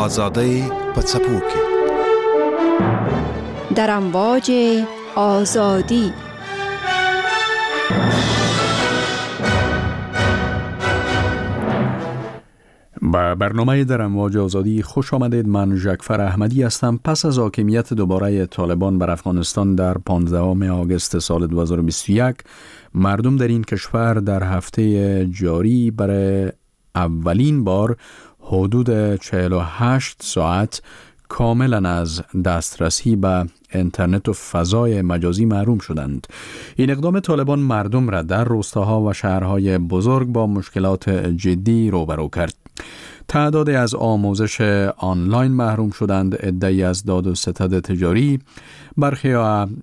آزادی پڅپوکي در امواج آزادی. با برنامه در امواج آزادی خوش آمدید. من ژکفر احمدی هستم. پس از حاکمیت دوباره طالبان بر افغانستان در 15 آگوست سال 2021 مردم در این کشور در هفته جاری برای اولین بار حدود 48 ساعت کاملا از دسترسی به اینترنت و فضای مجازی محروم شدند. این اقدام طالبان مردم را در روستاها و شهرهای بزرگ با مشکلات جدی روبرو کرد. تعدادی از آموزش آنلاین محروم شدند، عده‌ای از داد و ستد تجاری، برخی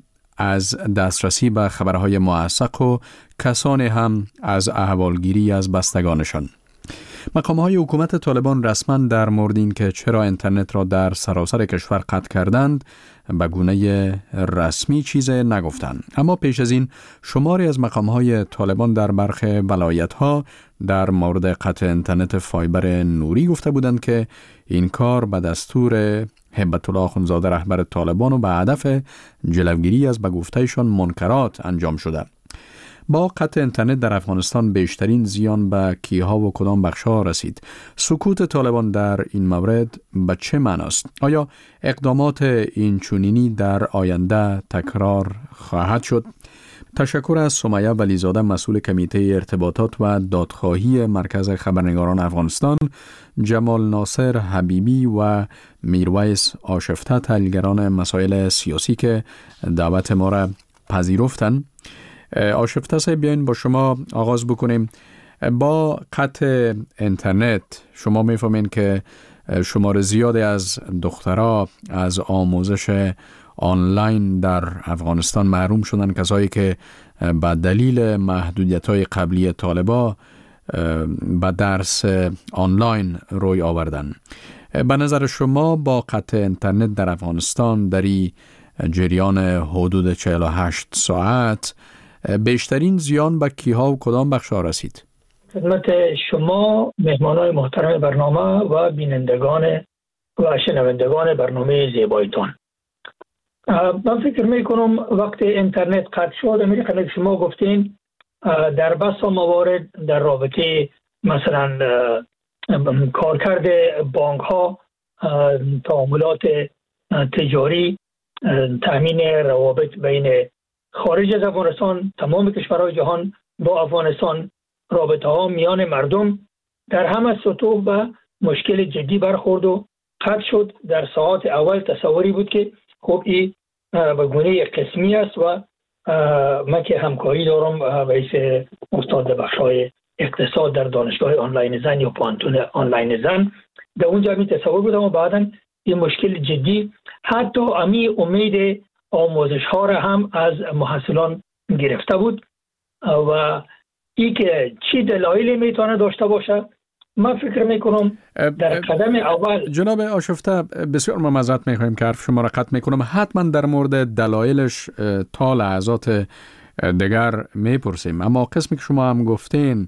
از دسترسی به خبرهای موثق و کسانی هم از احوالگیری از بستگانشان. مقام‌های حکومت طالبان رسما در مورد این که چرا اینترنت را در سراسر کشور قطع کردند به گونه رسمی چیزی نگفتند، اما پیش از این شماری از مقام‌های طالبان در برخی ولایت‌ها در مورد قطع اینترنت فایبر نوری گفته بودند که این کار به دستور هیبت الله اخندزاده رهبر طالبان و به هدف جلوگیری از به گفته‌شان منکرات انجام شده. با قطع اینترنت در افغانستان بیشترین زیان به کیها و کدام بخش‌ها رسید؟ سکوت طالبان در این مورد به چه معناست؟ آیا اقدامات این چنینی در آینده تکرار خواهد شد؟ تشکر از سمیه ولیزاده، مسئول کمیته ارتباطات و دادخواهی مرکز خبرنگاران افغانستان، جمال ناصر حبیبی و میرویس آشفته، تحلیلگران مسائل سیاسی که دعوت ما را پذیرفتند. آشفته صاحب، بیاین با شما آغاز بکنیم. با قطع اینترنت شما میفهمین که شمار زیادی از دخترها از آموزش آنلاین در افغانستان محروم شدن، کسایی که به دلیل محدودیت‌های قبلی طالبان به درس آنلاین روی آوردن. به نظر شما با قطع اینترنت در افغانستان در این جریان حدود 48 ساعت بیشترین زیان به کیها و کدام بخش‌ها رسید؟ خدمت شما مهمانان محترم برنامه و بینندگان و شنوندگان برنامه زیبایتان، من فکر میکنم وقتی اینترنت قطع شد، همین که شما گفتین، در بسا موارد در رابطه مثلا کارکرد بانک ها، تعاملات تجاری، تامین روابط بین خارج از افغانستان، تمام کشورهای جهان با افغانستان، رابطه ها میان مردم در همه سطوح به مشکل جدی برخورد و قطع شد. در ساعات اول تصوری بود که خب این به گونه قسمی است و من که همکاری دارم رئیس استاد بخش‌های اقتصاد در دانشگاه آنلاین زن یا پانتون آنلاین زن، در اونجا می تصور بودم و بعداً این مشکل جدی حتی امی امید آموزش ها را هم از محصلان گرفته بود و این که چی دلایلی میتونه داشته باشه، من فکر میکنم در قدم اول. جناب آشفته، بسیار معذرت میخوایم که حرف شما را قطع میکنم، حتما در مورد دلایلش تا لحظات دیگر میپرسیم، اما قسمی که شما هم گفتین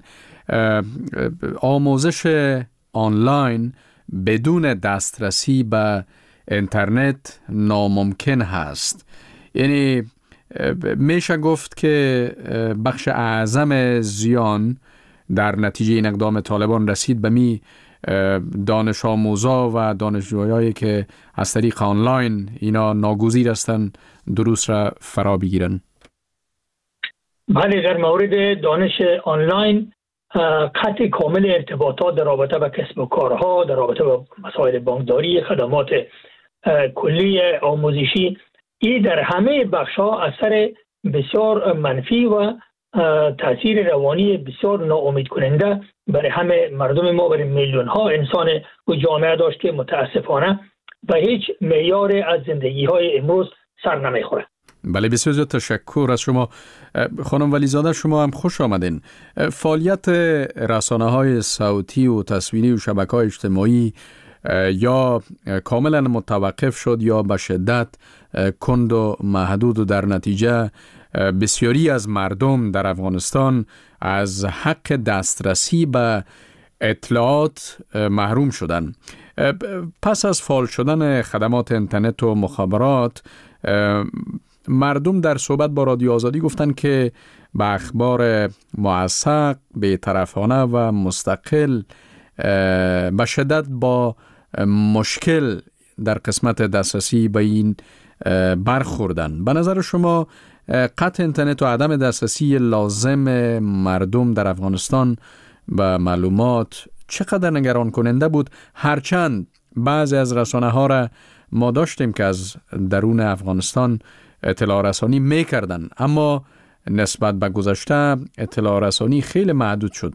آموزش آنلاین بدون دسترسی به اینترنت ناممکن هست، یعنی میشه گفت که بخش اعظم زیان در نتیجه این اقدام طالبان رسید به می دانش آموزا و دانشجویایی که از طریق آنلاین اینا ناگزیر هستند دروس را فرا بگیرن. بله، در مورد دانش آنلاین قطع کامل ارتباطات در رابطه با کسب و کارها، در رابطه با مسائل بانکداری، خدمات کلی آموزشی، این در همه بخش‌ها اثر بسیار منفی و تاثیر روانی بسیار ناامید کننده برای همه مردم ما، برای میلیون ها انسان و جامعه داشت که متاسفانه به هیچ معیار از زندگی های امروز سر نمیخوره. بله، بسیار زیاد تشکر از شما. خانم ولیزاده، شما هم خوش آمدین. فعالیت رسانه‌های صوتی و تصویری و شبکه‌های اجتماعی یا کاملا متوقف شد یا به شدت کند و محدود و در نتیجه بسیاری از مردم در افغانستان از حق دسترسی به اطلاعات محروم شدند. پس از فعال شدن خدمات اینترنت و مخابرات، مردم در صحبت با رادیو آزادی گفتن که به اخبار موثق، بی‌طرفانه و مستقل به شدت با مشکل در قسمت دسترسی به این برخوردن. به نظر شما قطع اینترنت و عدم دسترسی لازم مردم در افغانستان به معلومات چقدر نگران کننده بود؟ هرچند بعضی از رسانه ها را ما داشتیم که از درون افغانستان اطلاع رسانی میکردن، اما نسبت به گذشته اطلاع رسانی خیلی محدود شد.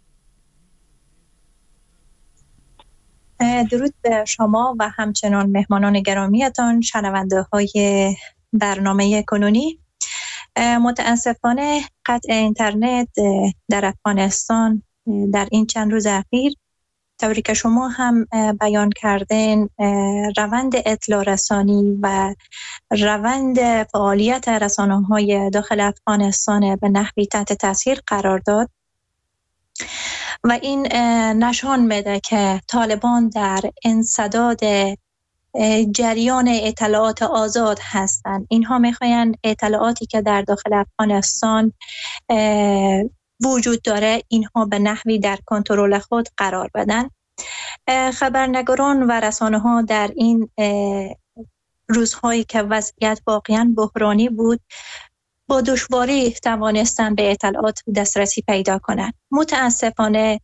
درود به شما و همچنان مهمانان گرامیتان، شنونده های برنامه کنونی. متاسفانه قطع اینترنت در افغانستان در این چند روز اخیر، طوری که شما هم بیان کردین، روند اطلاع رسانی و روند فعالیت رسانه‌های داخل افغانستان به نحوی تحت تاثیر قرار داد و این نشان میده که طالبان در انسداد جریان اطلاعات آزاد هستند. اینها میخواین اطلاعاتی که در داخل افغانستان وجود داره اینها به نحوی در کنترل خود قرار بدن. خبرنگاران و رسانه ها در این روزهایی که وضعیت واقعا بحرانی بود با دشواری توانستن به اطلاعات دسترسی پیدا کنند. متاسفانه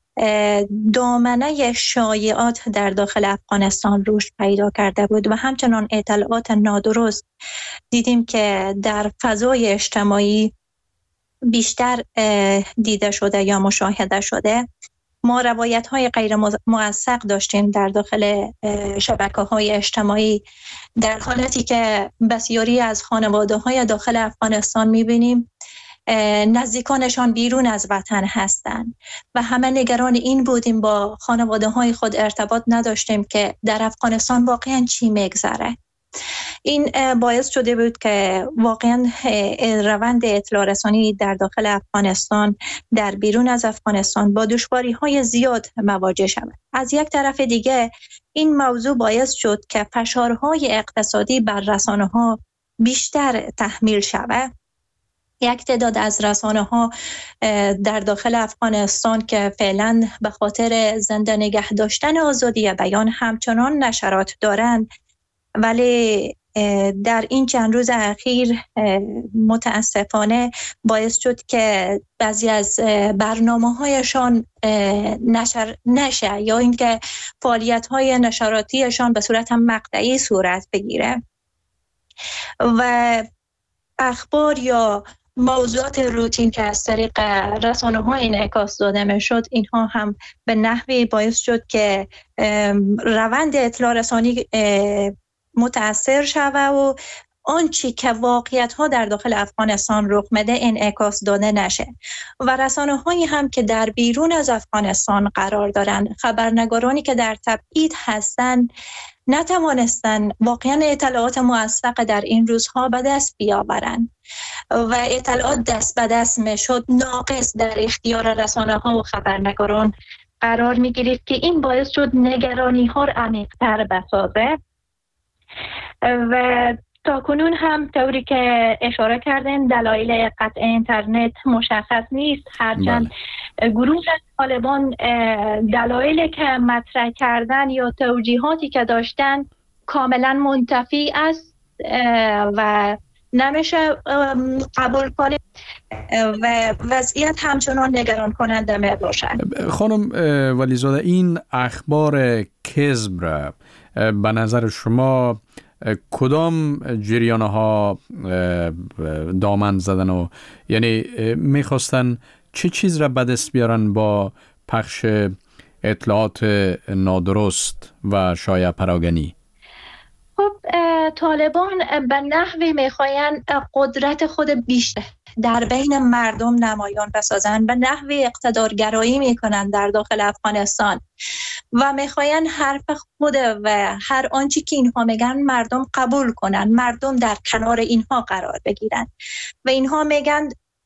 دامنه شایعات در داخل افغانستان رشد پیدا کرده بود و همچنان اطلاعات نادرست دیدیم که در فضای اجتماعی بیشتر دیده شده یا مشاهده شده. ما روایت‌های غیر موثق داشتیم در داخل شبکه‌های اجتماعی، در حالتی که بسیاری از خانواده‌های داخل افغانستان می‌بینیم نزدیکانشان بیرون از وطن هستند و همه نگران این بودیم، با خانواده‌های خود ارتباط نداشتیم که در افغانستان واقعاً چی می‌گذره. این باعث شده بود که واقعا روند اطلاع رسانی در داخل افغانستان در بیرون از افغانستان با دشواری‌های زیاد مواجه شود. از یک طرف دیگه این موضوع باعث شد که فشارهای اقتصادی بر رسانه‌ها بیشتر تحمیل شود. یک تعداد از رسانه‌ها در داخل افغانستان که فعلا به خاطر زنده نگه داشتن آزادی بیان همچنان نشرات دارند، ولی در این چند روز اخیر متاسفانه باعث شد که بعضی از برنامه‌هایشان نشر نشه یا اینکه فعالیت‌های نشراتیشان به صورت مقطعی صورت بگیره و اخبار یا موضوعات روتین که از طریق رسانه‌ها انعکاس داده می‌شد، اینها هم به نحوی باعث شد که روند اطلاع رسانی متأثر شود و آنچه که واقعیت‌ها در داخل افغانستان رخ میده انعکاس داده نشه و رسانه‌هایی هم که در بیرون از افغانستان قرار دارند، خبرنگارانی که در تبعید هستند، نتوانستند واقعا اطلاعات موثق در این روزها به دست بیاورند و اطلاعات دست به دست میشد ناقص در اختیار رسانه‌ها و خبرنگاران قرار می‌گرفت که این باعث شد نگرانی‌ها را عمیق‌تر بسازه و تا کنون هم طوری که اشاره کردن دلایل قطع اینترنت مشخص نیست، هرچند گروه طالبان دلایلی که مطرح کردن یا توجیهاتی که داشتن کاملا منتفی است و نمیشه قبول کنه و وضعیت همچنان نگران کننده می باشد. خانم ولیزاده، این اخبار کذب را به نظر شما کدام جریان‌ها دامن زدن و یعنی میخواستن چه چیز را به دست بیارن با پخش اطلاعات نادرست و شایع پراگنی؟ خب طالبان به نحوی میخواین قدرت خود بیشتر در بین مردم نمایان بسازن، به نحوی اقتدارگرایی میکنن در داخل افغانستان و میخواین حرف خود و هر آنچه که اینها میگن مردم قبول کنن، مردم در کنار اینها قرار بگیرن و اینها میگن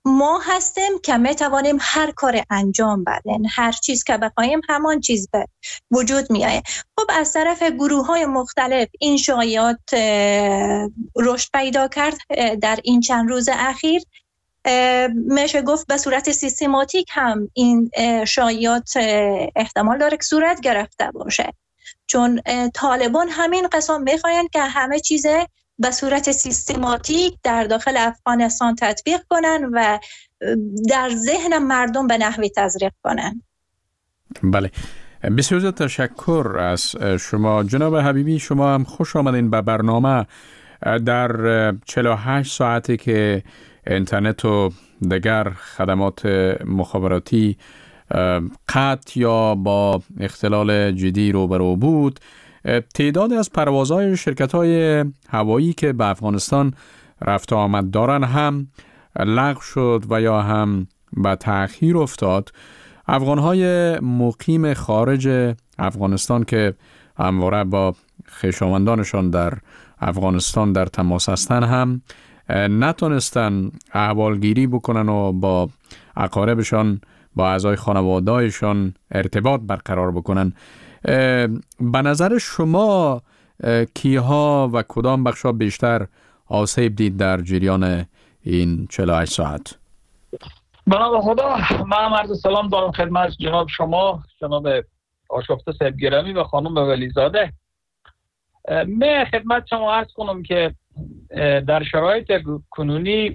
ما هستیم که می توانیم هر کار انجام بدیم، هر چیز که بخوایم همان چیز به وجود می آید. خب از طرف گروه های مختلف این شایعات رشد پیدا کرد در این چند روز اخیر. میشه گفت به صورت سیستماتیک هم این شایعات احتمال داره که صورت گرفته باشه، چون طالبان همین قسم میخواین که همه چیز به صورت سیستماتیک در داخل افغانستان تطبیق کنن و در ذهن مردم به نحوی تزریق کنن. بله، بسیار تشکر از شما جناب حبیبی. شما هم خوش آمدین به برنامه. در 48 ساعتی که اینترنت و دیگر خدمات مخابراتی قطع یا با اختلال جدی روبرو بود، تعداد از پروازهای شرکت‌های هوایی که به افغانستان رفت آمد دارن هم لغو شد و یا هم به تأخیر افتاد. افغان‌های مقیم خارج افغانستان که همواره با خویشاوندانشان در افغانستان در تماس هستند هم نتونستن احوالگیری بکنن و با اقاربشان، با اعضای خانواده‌شان ارتباط برقرار بکنن. به نظر شما کیها و کدام بخشا بیشتر آسیب دید در جریان این 48 ساعت؟ بنابرای خدا، من عرض سلام دارم خدمت جناب شما، جناب آشفته صاحب گرامی و خانم ولیزاده. من خدمت شما عرض کنم که در شرایط کنونی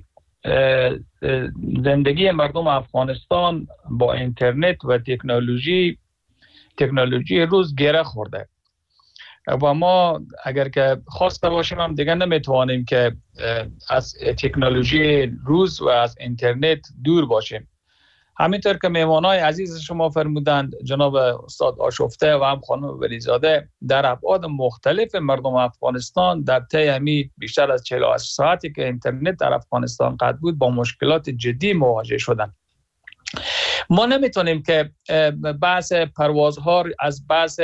زندگی مردم افغانستان با اینترنت و تکنولوژی روز گره خورده و ما اگر که خواسته باشیم هم دیگه نمیتوانیم که از تکنولوژی روز و از اینترنت دور باشیم. همینطور که مهمانای عزیز شما فرمودند، جناب استاد آشفته و هم خانم ولیزاده، در ابعاد مختلف مردم افغانستان در طی همی بیشتر از 48 ساعتی که اینترنت در افغانستان قطع بود با مشکلات جدی مواجه شدند. ما نمیتونیم که بحث پروازها از بحث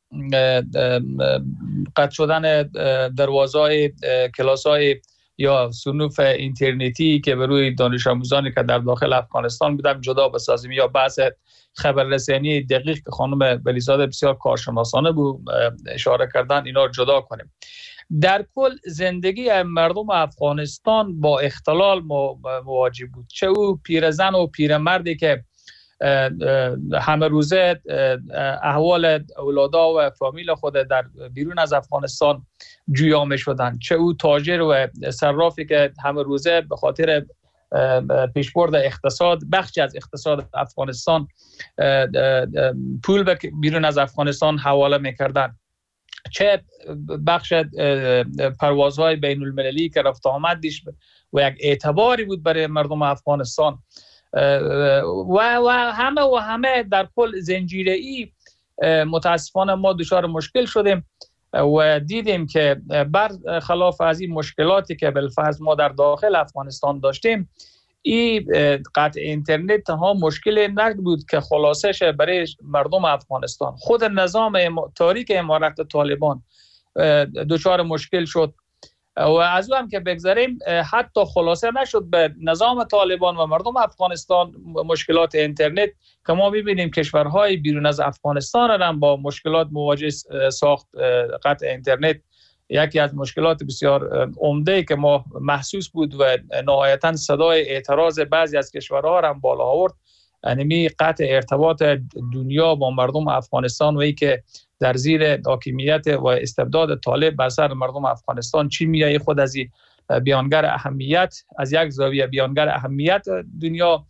قطع شدن دروازهای کلاس‌های یا صنوف اینترنتی که به روی دانش آموزانی که در داخل افغانستان بودن جدا بسازیم، یا بحث خبررسانی دقیق که خانم ولیزاده بسیار کارشناسانه بود اشاره کردن، اینا رو جدا کنیم. در کل زندگی مردم افغانستان با اختلال مواجه بود، چه او پیرزن و پیرمردی که همه روزه احوال اولادا و فامیل خود در بیرون از افغانستان جویا می شدن، چه او تاجر و صرافی که همه روزه به خاطر پیشبرد اقتصاد، بخشی از اقتصاد افغانستان، پول به بیرون از افغانستان حواله می کردن، چه بخش پروازهای بین المللی که رفت آمد و یک اعتباری بود برای مردم افغانستان و همه در کل زنجیره‌ای متاسفانه ما دچار مشکل شدیم و دیدیم که برخلاف از این مشکلاتی که بالفرض ما در داخل افغانستان داشتیم، این قطع اینترنت ها مشکل نبود که خلاصش برای مردم افغانستان. خود نظام تاریک امارت طالبان دچار مشکل شد و از او هم که بگذاریم حتی خلاصه نشد به نظام طالبان و مردم افغانستان مشکلات اینترنت که ما می‌بینیم کشورهای بیرون از افغانستان هم با مشکلات مواجه ساخت. قطع اینترنت یکی از مشکلات بسیار عمده که ما محسوس بود و نهایتاً صدای اعتراض بعضی از کشورها هم بالا آورد، یعنی قطع ارتباط دنیا با مردم افغانستان و ای که در زیر حاکمیت و استبداد طالب بر سر مردم افغانستان چی میایه خود از بیانگر اهمیت، از یک زاویه بیانگر اهمیت دنیا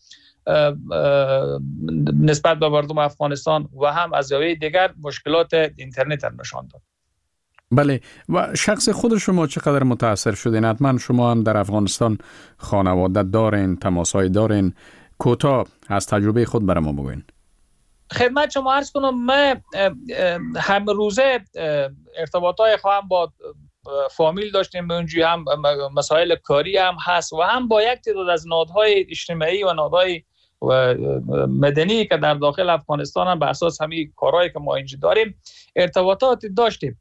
نسبت به مردم افغانستان و هم از زاویه دیگر مشکلات اینترنت هم نشان داد. بله، و شخص خود شما چقدر متاثر شدین؟ حتما شما هم در افغانستان خانواده دارین، تماسهای دارین، کوتاه از تجربه خود برای ما بگوین. خدمت شما عرض کنم، من هم روزه ارتباطای خواهم با فامیل داشتیم، اونجوری هم مسائل کاری هم هست و هم با یک تعداد از نهادهای اجتماعی و نهادهای مدنی که در داخل افغانستان هم به اساس همین کارهایی که ما اینجا داریم ارتباطات داشتیم.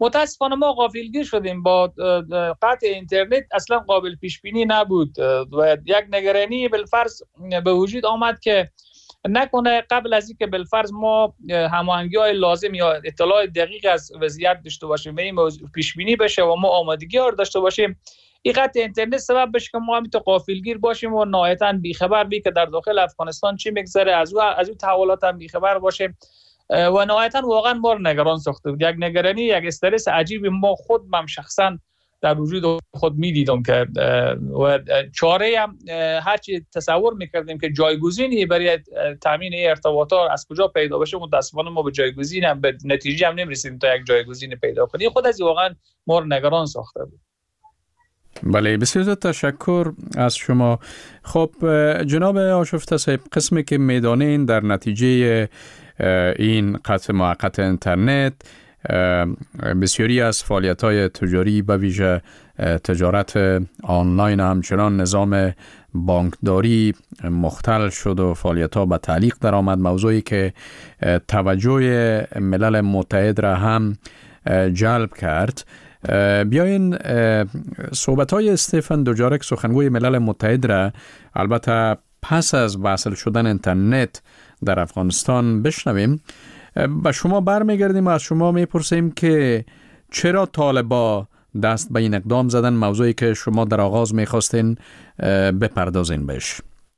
متاسفانه ما غافلگیر شدیم. با قطع اینترنت اصلا قابل پیش بینی نبود و یک نگرانی بالفرض به وجود آمد که نکنه قبل از اینکه بالفرض ما هماهنگی‌های لازم یا اطلاع دقیق از وضعیت داشته باشیم و این پیش بینی بشه و ما آمادگی ها داشته باشیم، این قطع اینترنت سبب بشه که ما همینطور غافلگیر باشیم و نهایتاً بیخبر بی که در داخل افغانستان چی میگذره، از اون تحولات هم بیخبر باشیم و نهایتاً واقعا ما رو نگران ساخته بود. یک نگرانی، یک استرس عجیبی ما خودم شخصا در وجود خود میدیدم که و چاره هم هرچی تصور میکردیم که جایگزینی برای تامین ارتباطات از کجا پیدا بشه، متاسفانه ما به جایگزین هم به نتیجه هم نمیرسیم تا یک جایگزین پیدا کنیم. خود از واقعا ما رو نگران ساخته بود. بله، بسیار تشکر از شما. خب جناب آشفته صاحب، قسمی که میدانین در نتیجه این قطع موقت اینترنت بسیاری از فعالیت‌های تجاری به ویژه تجارت آنلاین همچنان نظام بانکداری مختل شد و فعالیت‌ها به تعلیق در آمد، موضوعی که توجه ملل متحد را هم جلب کرد. بیاین صحبت‌های استفن دوجارک سخنگوی ملل متحد را البته پس از وصل شدن اینترنت در افغانستان بشنویم. به شما برمیگردیم و از شما میپرسیم که چرا طالبا دست به این اقدام زدن، موضوعی که شما در آغاز میخواستین بپردازین بهش.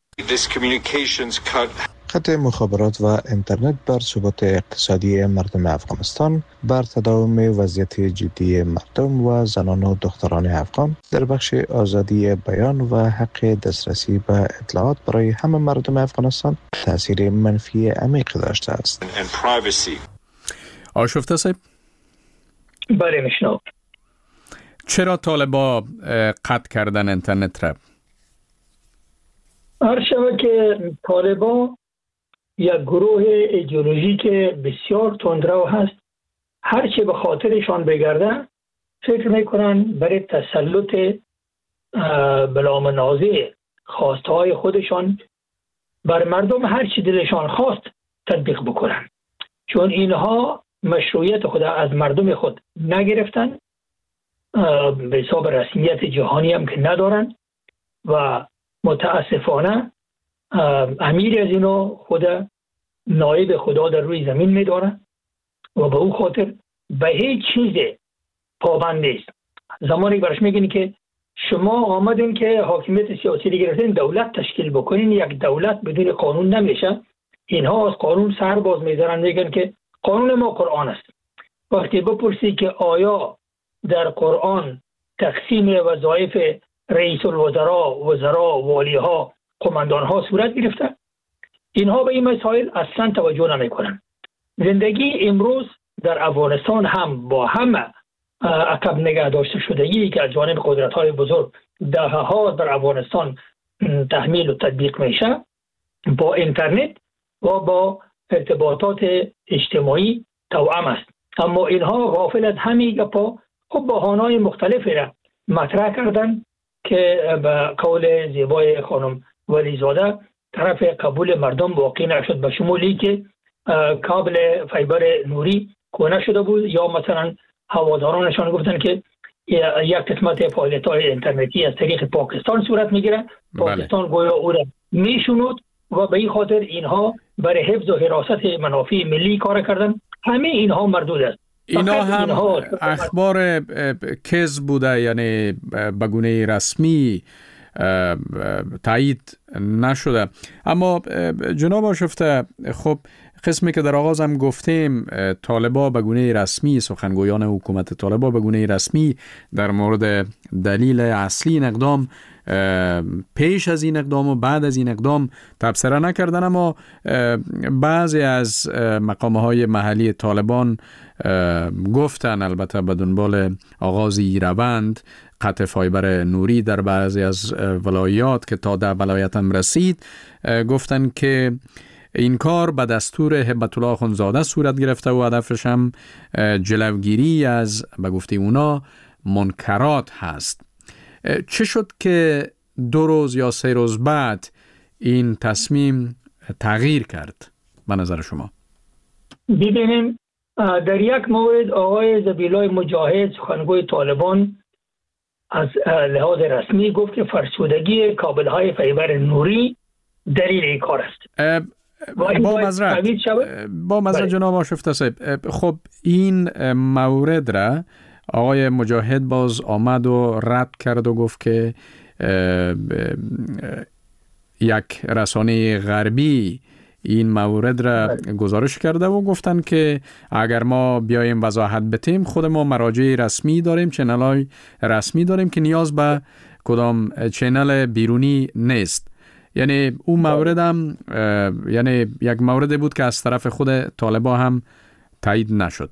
قطع مخابرات و اینترنت بر ثبات اقتصادی مردم افغانستان، بر تداوم وضعیت جدی مردم و زنان و دختران افغان در بخش آزادی بیان و حق دسترسی به اطلاعات برای همه مردم افغانستان تأثیر منفی عمیق داشته است. آشفته صاحب، بله میشنم. چرا طالبا قطع کردن اینترنت را؟ هر شبه که طالبا یک گروه ایدئولوژیک بسیار تندرو هست، هر چه به خاطرشان بگرده فکر میکنن برای تسلط بلا منازع خواستهای خودشان بر مردم هر چی دلشان خواست تطبیق بکنن، چون اینها مشروعیت خود از مردم خود نگرفتن، به حساب رسمیت جهانی هم که ندارن و متاسفانه امیر از اینو خود نایب خدا در روی زمین میداره و به او خاطر به هیچ چیز پابند نیست. زمانی برش میگین که شما آمدین که حاکمیت سیاسی رو گرفتین، دولت تشکیل بکنین، یک دولت بدون قانون نمیشه. اینها از قانون سر باز میذارن، میگن که قانون ما قرآن است. وقتی بپرسی که آیا در قرآن تقسیم وظایف رئیس الوزراء، وزرا، والیها، قماندانها صورت گرفته، اینها به این مسائل اصلا توجه نمیکنن. زندگی امروز در افغانستان هم با همه عقب نگه داشته شدگی که از جانب قدرت‌های بزرگ دهه‌ها در افغانستان تحمیل و تطبیق میشه، با اینترنت و با ارتباطات اجتماعی توأم است. اما اینها غافل از همین گپا خب بهانه‌های مختلفی را مطرح کردن که به قول زیبای خانم ولیزاده طرف قبول مردم واقع نشد، به شمولی که کابل فایبر نوری کونه شده بود، یا مثلا هوادارانشان گفتن که یک قسمت فعالیت‌های اینترنتی از طریق پاکستان صورت میگیره. پاکستان گویا او را میشنود و به این خاطر اینها برای حفظ و حراست منافع ملی کار کردن. همه اینها مردود است. اینا هم اخبار کذب بوده، یعنی به گونه رسمی تایید نشده. اما جناب آشفته، خب قسمی که در آغاز هم گفتیم، طالبا به گونه رسمی، سخنگویان حکومت طالبا به گونه رسمی در مورد دلیل اصلی این اقدام پیش از این اقدام و بعد از این اقدام تبصره نکردن، اما بعضی از مقام‌های محلی طالبان گفتن، البته به دنبال آغاز روند قطع فایبر نوری در بعضی از ولایات که تا در ولایت هم رسید، گفتن که این کار به دستور هبت الله اخوندزاده صورت گرفته و هدفش هم جلوگیری از به گفته اونا منکرات هست. چه شد که 2 روز یا 3 روز بعد این تصمیم تغییر کرد به نظر شما؟ ببینیم در یک مورد آقای ذبیحالله مجاهد سخنگوی طالبان از لحاظ رسمی گفت که فرسودگی کابل‌های فیبر نوری دلیل این کار است. با مذرت جناب آشفته صاحب، خب این مورد را آقای مجاهد باز آمد و رد کرد و گفت که یک رسانه غربی این مورد را گزارش کرده و گفتن که اگر ما بیایم وضاحت بدیم، خود ما مراجع رسمی داریم، چنل‌های رسمی داریم که نیاز به کدام چنل بیرونی نیست. یعنی اون مورد هم یعنی یک مورد بود که از طرف خود طالبان هم تایید نشد.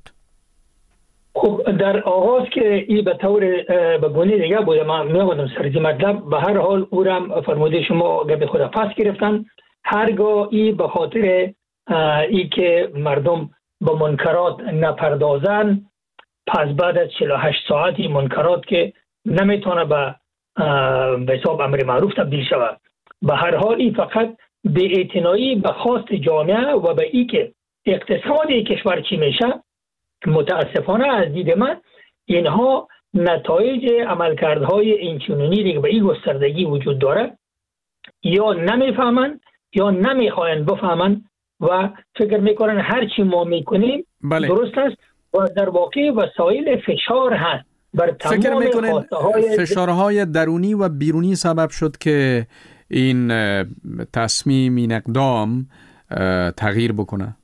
خب در آغاز که این به طور به گونه دیگه بوده، من می‌گفتم سرزی مطلب، به هر حال او را فرموده شما گپ خود پس گرفتن. هرگاه این به خاطر ای که مردم به منکرات نپردازن، پس بعد از 48 ساعتی منکرات که نمیتونه به حساب امر معروف تبدیل شود، به هر حال این فقط به اعتنایی به خواست جامعه و به ای که اقتصادی کشور چی میشه، متاسفانه از دید من اینها نتایج عملکردهای اینچنینی دیگه به این گستردگی وجود داره، یا نمیفهمن یا نمیخواین بفهمن و فکر میکنن هر چی ما میکنیم درست است و در واقع وسایل فشار هست بر تمام خواسته‌های فشارهای درونی و بیرونی سبب شد که این تصمیم، این اقدام تغییر بکنه.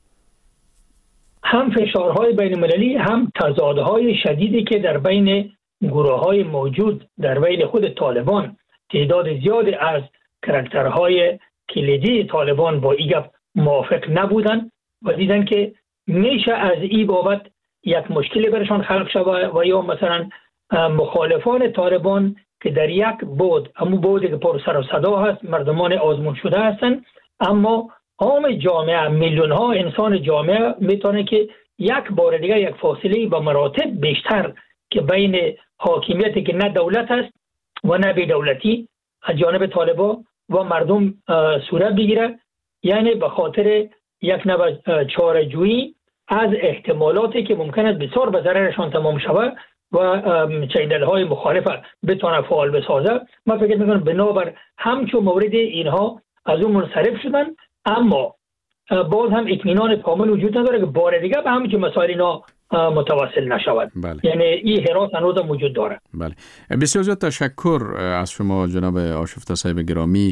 هم فشارهای بین المللی، هم تضادهای شدیدی که در بین گروه‌های موجود در بین خود طالبان، تعداد زیادی از کاراکترهای کلیدی طالبان با این موافق نبودن و دیدن که میشه از این بابت یک مشکلی برشان خلق شود و یا مثلا مخالفان طالبان که در یک بود، همون بودی که پر سر و صدا هست، مردمان آزمون شده هستن، اما عام جامعه، میلیون ها انسان جامعه میتونه که یک بار دیگه یک فاصله به مراتب بیشتر که بین حاکمیتی که نه دولت است و نه بی دولتی از جانب طالبان و مردم صورت بگیره، یعنی به خاطر یک نوع چاره‌جویی از احتمالاتی که ممکن است بسیار به ضررشان تمام شود و چینل‌های مخالف بتونه فعال بسازه. من فکر می‌کنم بنابر همچون مورد اینها از اون منصرف شدن، اما باز هم اطمینان کامل وجود نداره که بار دیگه به همچون مسائل اینا متواصل نشود. بله. یعنی این حراس هنوز وجود داره. بله. بسیار زیاد تشکر از شما جناب آشفته صاحب گرامی.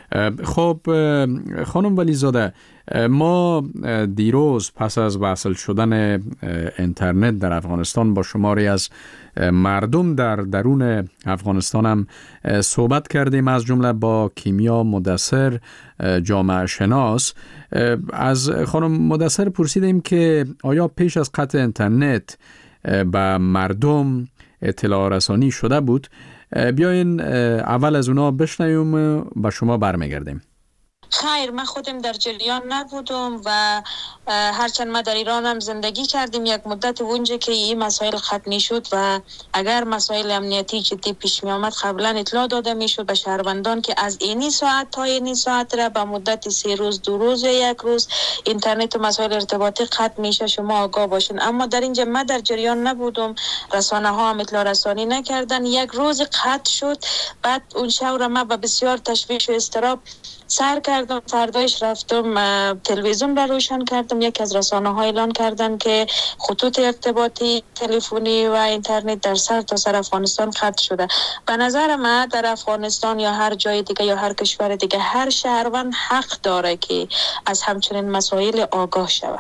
خب خانم ولیزاده، ما دیروز پس از وصل شدن اینترنت در افغانستان با شماری از مردم در درون افغانستان هم صحبت کردیم، از جمله با کیمیا مدثر، جامعه شناس. از خانم مدثر پرسیدیم که آیا پیش از قطع اینترنت به مردم اطلاع رسانی شده بود؟ بیاین اول از اونا بشنویم و به شما برمیگردیم. خیر، من خودم در جریان نبودم و هرچند ما در ایران هم زندگی کردیم یک مدت اونجا که این مسائل ختم شد و اگر مسائل امنیتی جدی پیش می آمد قبلا اطلاع داده می شد به شهروندان که از اینی ساعت تا اینی ساعت را به مدت 3 روز 2 روز یا 1 روز اینترنت و مسائل ارتباطی ختم میشه، شما آگاه باشین. اما در اینجا ما در جریان نبودم، رسانه ها هم اطلاع رسانی نکردن. 1 روز قطع شد، بعد اون شب را ما به بسیار تشویش و اضطراب سر کردم. فردایش رفتم تلویزیون را روشن کردم، یکی از رسانه ها اعلان کردن که خطوط ارتباطی تلفنی و اینترنت در سر تا سر افغانستان قطع شده. به نظر من در افغانستان یا هر جای دیگه یا هر کشور دیگه هر شهروند حق داره که از همچنین مسائل آگاه شود.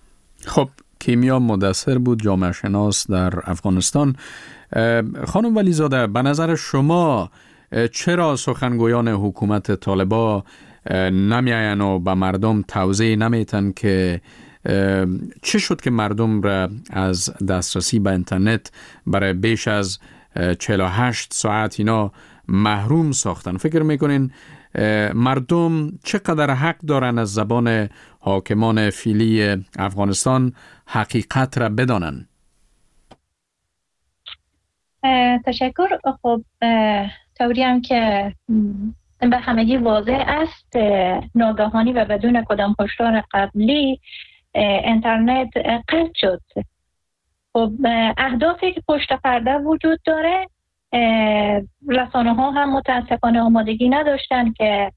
خب کیمیا مدثر بود، جامعه شناس در افغانستان. خانم ولیزاده، به نظر شما چرا سخنگویان حکومت طالبان نمیاین و به مردم توضیح نمیتن که چه شد که مردم را از دسترسی به اینترنت برای بیش از 48 ساعت اینا محروم ساختن؟ فکر میکنین مردم چقدر حق دارن از زبان حاکمان فعلی افغانستان حقیقت را بدانن؟ تشکر. خب طوری هم که به همگی واضح است، ناگهانی و بدون کدام هشدار قبلی اینترنت قطع شد. خب اهدافی که پشت پرده وجود داره، رسانه ها هم متاسفانه آمادگی نداشتن که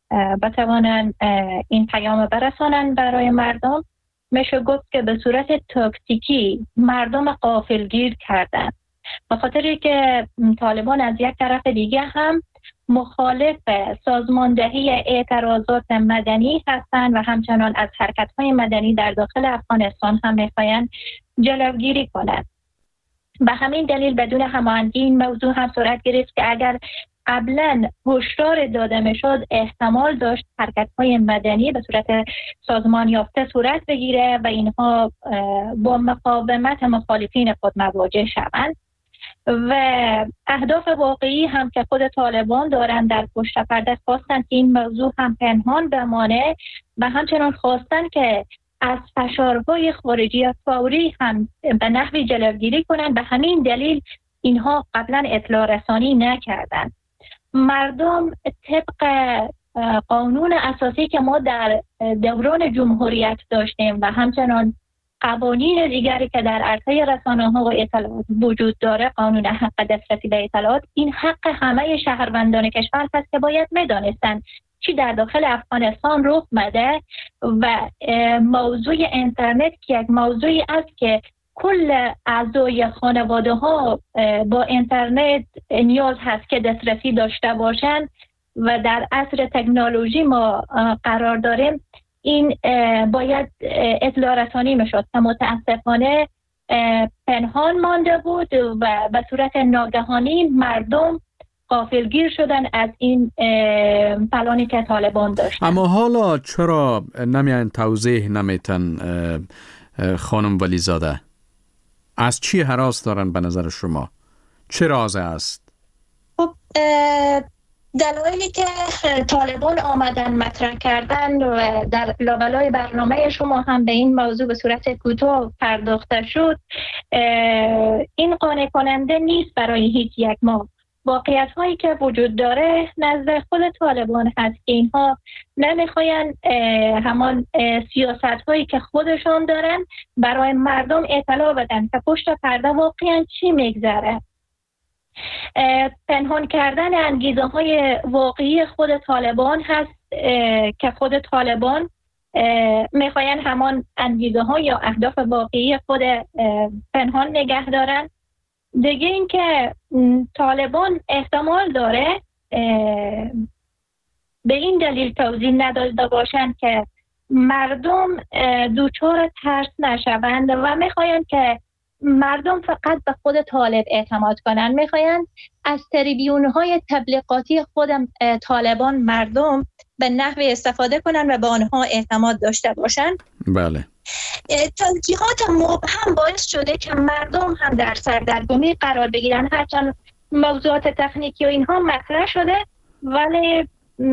بتوانن این پیام برسانن برای مردم. میشه گفت که به صورت تاکتیکی مردم غافلگیر کردن، به خاطری که طالبان از یک طرف دیگه هم مخالف سازماندهی اعتراضات مدنی هستند و همچنان از حرکت‌های مدنی در داخل افغانستان هم می‌خواهند جلوگیری کنند. به همین دلیل بدون هماهنگی این موضوع هم صورت گرفت که اگر قبلا هشدار داده میشد احتمال داشت حرکت‌های مدنی به صورت سازمان یافته صورت بگیره و اینها با مقاومت مخالفین خود مواجه شوند. و اهداف واقعی هم که خود طالبان دارن در پشت پرده خواستن که این موضوع هم پنهان بمانه و همچنان خواستن که از فشارهای خارجی فوری هم به نحوی جلوگیری کنن. به همین دلیل اینها قبلا اطلاع رسانی نکردن. مردم طبق قانون اساسی که ما در دوران جمهوریت داشتیم و همچنان قوانین دیگری که در عرصه رسانه‌ها و اطلاعات وجود داره، قانون حق دسترسی به اطلاعات، این حق همه شهروندان کشور هست که باید می‌دانستند چی در داخل افغانستان رخ مده و موضوع اینترنت که یک موضوعی است که کل اعضای خانواده ها با اینترنت نیاز هست که دسترسی داشته باشند و در عصر تکنولوژی ما قرار داریم. این باید اطلاع رسانی میشد که متاسفانه پنهان مانده بود و به صورت ناگهانی مردم غافلگیر شدن از این پلانی که طالبان داشتن. اما حالا چرا نمیان توضیح نمیتن خانم ولیزاده؟ از چی هراس دارن به نظر شما؟ چه رازه است؟ خب دلایلی که طالبان آمدن مطرح کردن و در لابلای برنامه شما هم به این موضوع به صورت کوتاه پرداخته شد، این قانع کننده نیست برای هیچ یک ما. واقعیت هایی که وجود داره نزد خود طالبان هست که اینها نمیخواین همان سیاست هایی که خودشان دارن برای مردم اطلاع بدن که پشت پرده واقعا چی میگذره. پنهان کردن انگیزه های واقعی خود طالبان هست که خود طالبان میخواین همان انگیزه ها یا اهداف واقعی خود پنهان نگه دارن. دیگه این که طالبان احتمال داره به این دلیل توضیح نداده باشند که مردم دوچار ترس نشوند و میخواین که مردم فقط به خود طالب اعتماد کنن. میخواین از تریبیون‌های تبلیغاتی خود طالبان مردم به نحوی استفاده کنن و به آنها اعتماد داشته باشن. بله. توجیهات مبهم باعث شده که مردم هم در سردرگمی قرار بگیرن. هرچند موضوعات تکنیکی و اینها مطرح شده ولی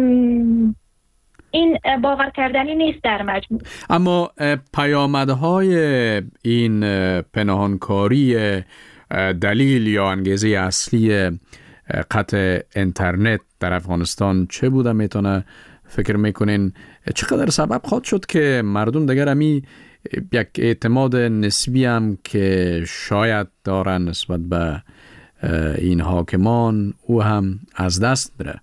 این باور کردنی نیست در مجموع. اما پیامدهای این پنهانکاری دلیل یا انگیزه اصلی قطع اینترنت در افغانستان چه بوده میتونه فکر میکنین؟ چقدر سبب خواهد شد که مردم دیگر همی یک اعتماد نسبی هم که شاید دارن نسبت به این حاکمان او هم از دست بره؟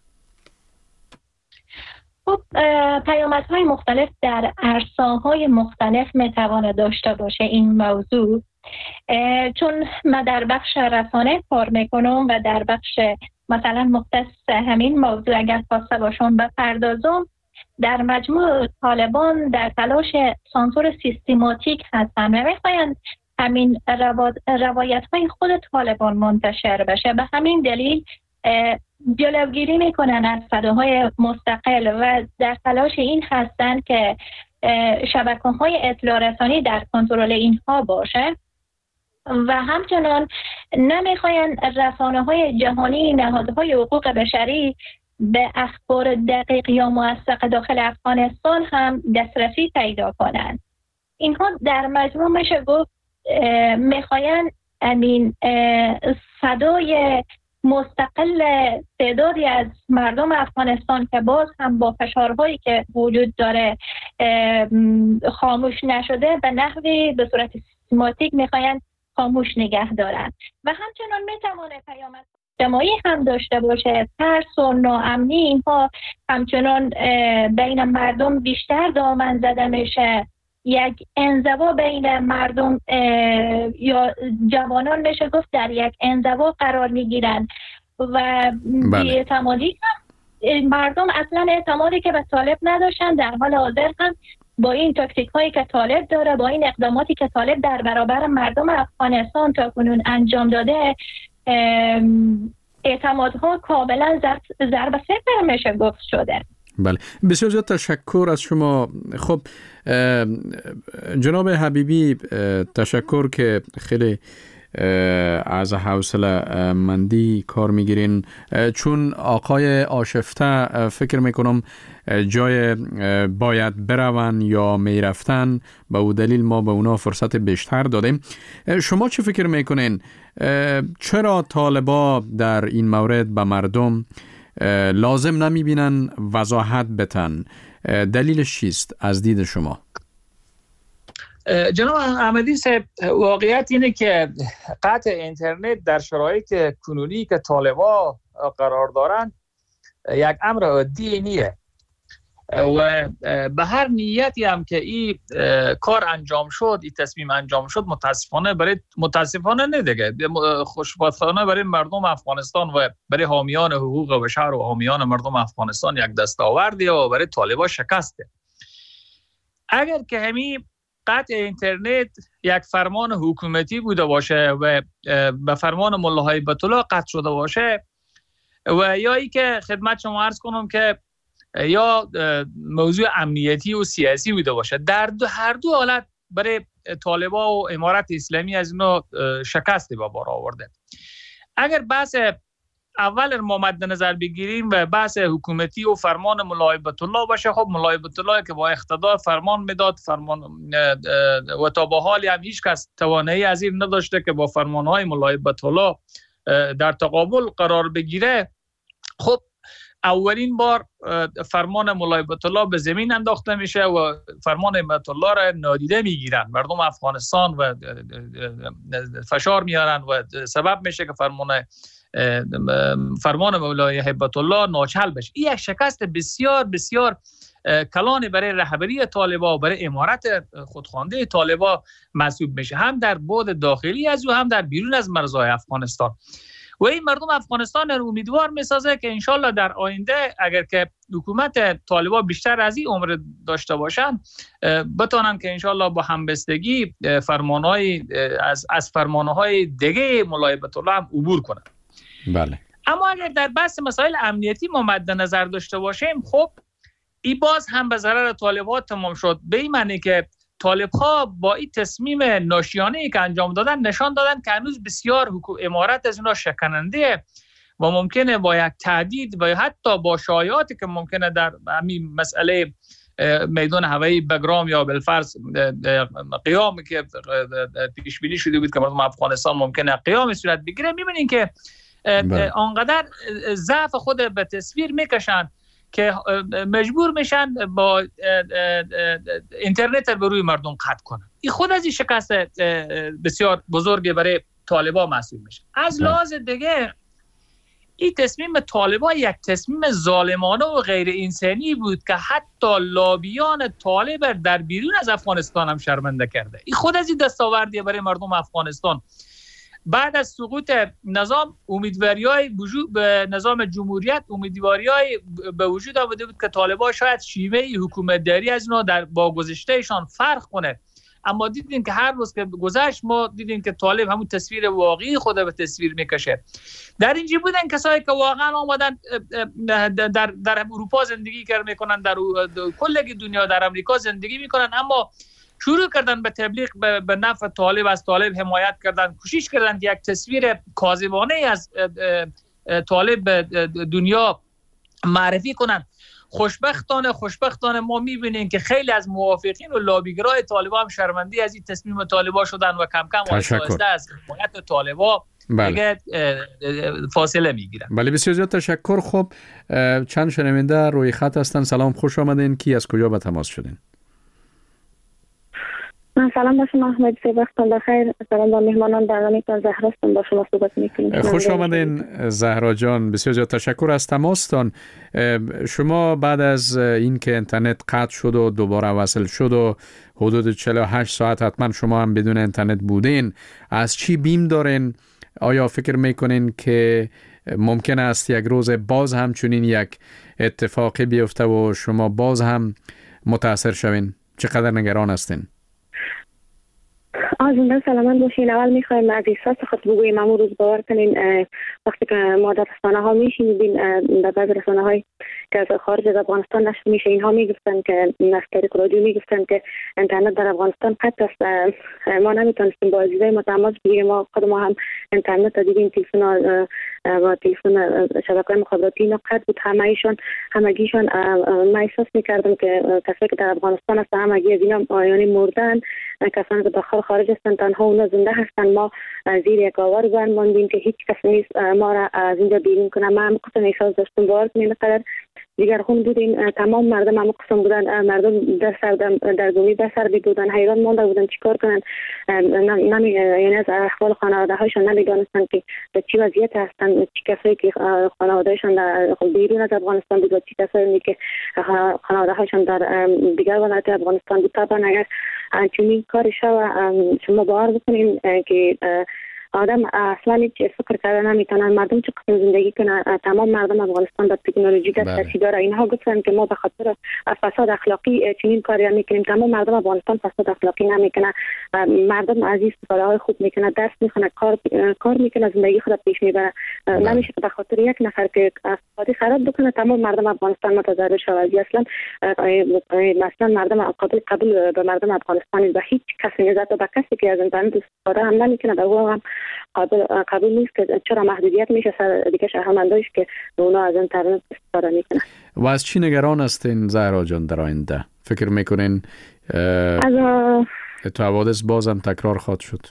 خب پیامدهای مختلف در عرصه‌های مختلف میتواند داشته باشه این موضوع. چون من در بخش رسانه کار میکنم و در بخش مثلا مختص همین موضوع اگر خواسته باشم بپردازم، در مجموع طالبان در تلاش سانسور سیستماتیک هستن و میخواین همین روایت های خود طالبان منتشر بشه. به همین دلیل جلوگیری میکنن از صداهای مستقل و در تلاش این هستن که شبکه‌های اطلاع رسانی در کنترل اینها باشه و همچنان نمیخواین رسانه‌های جهانی، نهادهای حقوق بشری به اخبار دقیق یا موثق داخل افغانستان هم دسترسی پیدا کنند. اینها در مجموع میشه گفت میخواین امین صدای مستقل تعدادی از مردم افغانستان که باز هم با فشارهایی که وجود داره خاموش نشده به نحوی به صورت سیستماتیک میخواین خاموش نگه دارن و همچنان میتوانه پیامد اجتماعی هم داشته باشه. ترس و ناامنی اینها همچنان بین مردم بیشتر دامن زده میشه. یک انزوا بین مردم یا جوانان میشه گفت در یک انزوا قرار میگیرن و بی‌اعتمادی هم مردم اصلا اعتمادی که به طالب نداشتن در حال حاضر هم با این تاکتیک هایی که طالب داره، با این اقداماتی که طالب در برابر مردم افغانستان تا کنون انجام داده، اعتمادها کاملا ضرب صفر میشه گفت شده. بله، بسیار زیاد تشکر از شما. خب جناب حبیبی، تشکر که خیلی از حوصله مندی کار میگیرین. چون آقای آشفته فکر میکنم جای باید برون یا میرفتن، به او دلیل ما به اونا فرصت بیشتر دادیم. شما چه فکر میکنین؟ چرا طالبا در این مورد به مردم لازم نمیبینن وضاحت بتن؟ دلیلش چیست از دید شما؟ جناب احمدی صاحب، واقعیت اینه که قطع اینترنت در شرایط کنونی که طالبا قرار دارن یک امر عادی نیه و به هر نیتی هم که این کار انجام شد، این تصمیم انجام شد، متاسفانه نه دیگه، خوشبختانه برای مردم افغانستان و برای حامیان حقوق بشر و حامیان مردم افغانستان یک دستاوردی و برای طالبا شکسته. اگر که همین قطع اینترنت یک فرمان حکومتی بوده باشه و به فرمان ملا هیبت الله قطع شده باشه و یا ای که خدمت شما عرض کنم که یا موضوع امنیتی و سیاسی بوده باشه، در هر دو حالت برای طالبا و امارت اسلامی از اینو شکستی به بار آورده. اگر بحث اول ما مد نظر بگیریم و بحث حکومتی و فرمان ملا هیبت الله باشه، خب ملا هیبت الله که با اقتدار فرمان میداد، فرمان و تا به حال هم هیچ کس توانایی از این نداشته که با فرمانهای ملا هیبت الله در تقابل قرار بگیره. خب اولین بار فرمان ملا هیبت الله به زمین انداخته میشه و فرمان هیبت الله را نادیده میگیرن مردم افغانستان و فشار میارن و سبب میشه که فرمان مولای هیبت الله ناچل بشه. این یک شکست بسیار بسیار کلان برای رهبری طالبا و برای امارت خودخوانده طالبا محسوب میشه، هم در بعد داخلی از او هم در بیرون از مرزهای افغانستان. و این مردم افغانستان رو امیدوار میسازه که انشالله در آینده اگر که حکومت طالبا بیشتر از این عمر داشته باشن بتونن که انشالله با همبستگی فرمانهای از فرمانهای دیگه مولای هیبت الله هم عبور کنن. بله. اما اگر در بحث مسائل امنیتی ما مد نظر داشته باشیم، خب این باز هم به ضرر طالبان تمام شد، به این معنی که طالب‌ها با این تصمیم ناشیانه‌ای که انجام دادن نشان دادن که هنوز بسیار امارت از اینا شکننده و ممکنه با یک تهدید و حتی با شایعاتی که ممکنه در همین مسئله میدان هوایی بگرام یا بالفرض قیام که پیش بینی شده بود که مردم افغانستان ممکنه قیام صورت بگیره، می‌بینین که آنقدر ضعف خود به تصویر میکشن که مجبور میشن با اینترنت رو روی مردم قطع کنن. این خود از این شکست بسیار بزرگی برای طالبا محسوب میشه. از لحاظ دیگه این تصمیم طالبا یک تصمیم ظالمانه و غیر انسانی بود که حتی لابیان طالب در بیرون از افغانستان هم شرمنده کرده. این خود از این دستاوردی برای مردم افغانستان. بعد از سقوط نظام امیدواری‌های وجود به نظام جمهوریت، امیدواری‌های به وجود آمده بود که طالبان شاید شیوه حکومتداری از اینا در با گذشتهشان فرق کنه، اما دیدیم که هر روز که گذشت ما دیدیم که طالب همون تصویر واقعی خود به تصویر میکشه. در اینجا بودن کسایی که واقعا آمدن در اروپا زندگی میکنن، در کل دنیا در امریکا زندگی میکنن، اما شروع کردن به تبلیغ به نفع طالب، از طالب حمایت کردن، کوشش کردن که یک تصویر کاذبانه از طالب به دنیا معرفی کنن. خوشبختانه ما میبینیم که خیلی از موافقین و لابیگرای طالبان هم شرمنده از این تصمیم طالبان شدن و کم کم آهسته از حمایت طالبان دیگه فاصله میگیرن. بله، بسیار زیاد تشکر. خب چند شنونده روی خط هستن. سلام، خوش آمدین. کی از کجا به تماس شدین؟ سلام با شما احمد صاحب، وقتتون بخیر. سلام با مهمانان برنامه‌تان. زهرا هستم، با شما صحبت می‌کنم. خوش آمدین زهرا جان، بسیار زیاد تشکر از تماستان. شما بعد از اینکه اینترنت قطع شد و دوباره وصل شد و حدود 48 ساعت حتما شما هم بدون اینترنت بودین، از چی بیم دارین؟ آیا فکر میکنین که ممکن است یک روز باز هم چنین یک اتفاقی بیفته و شما باز هم متاثر شوین؟ چقدر نگران هستین؟ زنده سلامت باشین. اول میخوایم از احساس خود بگوییم امروز روز باور کنین وقتی که ما در رسانه ها میشینیم در بعض رسانه های که از خارج از افغانستان نشر میشه، اینها میگفتن که از طریق رادیو میگفتن که اینترنت در افغانستان قطع است. ما نمیتونستیم با عزیزای ما تماس بگیریم. ما خود ما هم اینترنت دیدیم، تلفن و تلفن شبکه مخابراتی اینا قطع بود. همگیشان ما احساس میکردم که کسایی که در افغانستان هستن همگی از اینا یعنی مردن. کسانی که داخل خارج هستن تنها اونا زنده هستن. ما زیر یک آوار بند ماندیم که هیچ کس نیست ما را از اینجا بیرون کنه. من قسم احساس داشتم، باور کنین قدر دیگر خون بودیم. تمام مردم هم قسم بودن، مردم در سر در گومی به سر بودن، حیران مانده بودن چیکار کنن. یعنی از احوال خانواده هاشون نمیدانستن که در چی وضعیت هستن، چی کسایی که خانواده هاشون در بیرون از افغانستان بود و چی کسایی که خانواده هاشون در دیگر ولایت افغانستان بود. طبعا اگر چنین کاری شما باور بکنین که آدم اصلا هیچ فکر کردن نمیتونن مردم چه قسم زندگی کنن. تمام مردم افغانستان با تکنولوژی دسترسی داره. اینها گفتن که ما به خاطر فساد اخلاقی چنین کاری میکنیم. تمام مردم افغانستان فساد اخلاقی نمیکنه. مردم از استفاده های خوب میکنه، درس میخونه، کار میکنه، زندگی خود پیش میبره. نمیشه به خاطر یک نفر که استفاده خراب بکنه تمام مردم افغانستان متضرر شود. اصلا مردم قبول به مردم افغانستان و هیچ کسی نزد به کسی که از اینترنت استفاده هم نمیکنه به او هم قبول نیست که چرا محدودیت میشه سر دیگه شهروندایش که اونا از اینترنت استفاده میکنن. و از چی نگران هستین زهرا جان در آینده؟ فکر میکنین تو حوادث بازم تکرار خواهد شد؟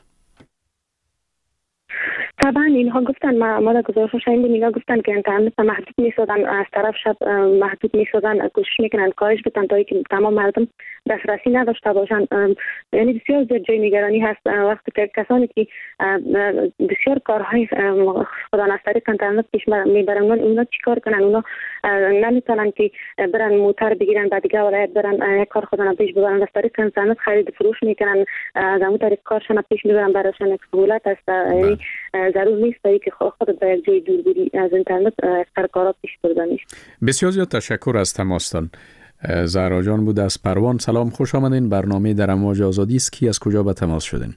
طبعا اینها گفتن ما در گزارش این بود، اینا گفتن که اینترنت محدود میسازن، از طرف شب محدود میسازن، کوشش میکنن کاهش بدن تا اینکه تمام مردم دسترسی نداشته باشن. یعنی بسیار زیاد جای نگرانی هست وقتی که کسانی که بسیار کارهای خدا از طریق اینترنت پیش میبرن اونا چیکار کنن؟ اونا نمیتونن که برن موتر بگیرن بعد دیگه ولایت برن یک کار خودشون پیش ببرن. از طریق اینترنت خرید فروش میکنن، از اون طریق کارشون پیش میبرن. براشون یک سهولت است. یعنی ضرور نیست که خود به یک جای دور بری از اینترنت کارا پیش برده میشه. بسیار زیاد تشکر از تماستان. زهرا جان بود از پروان. سلام، خوش آمدین. برنامه در امواج آزادی است. کی از کجا به تماس شدین؟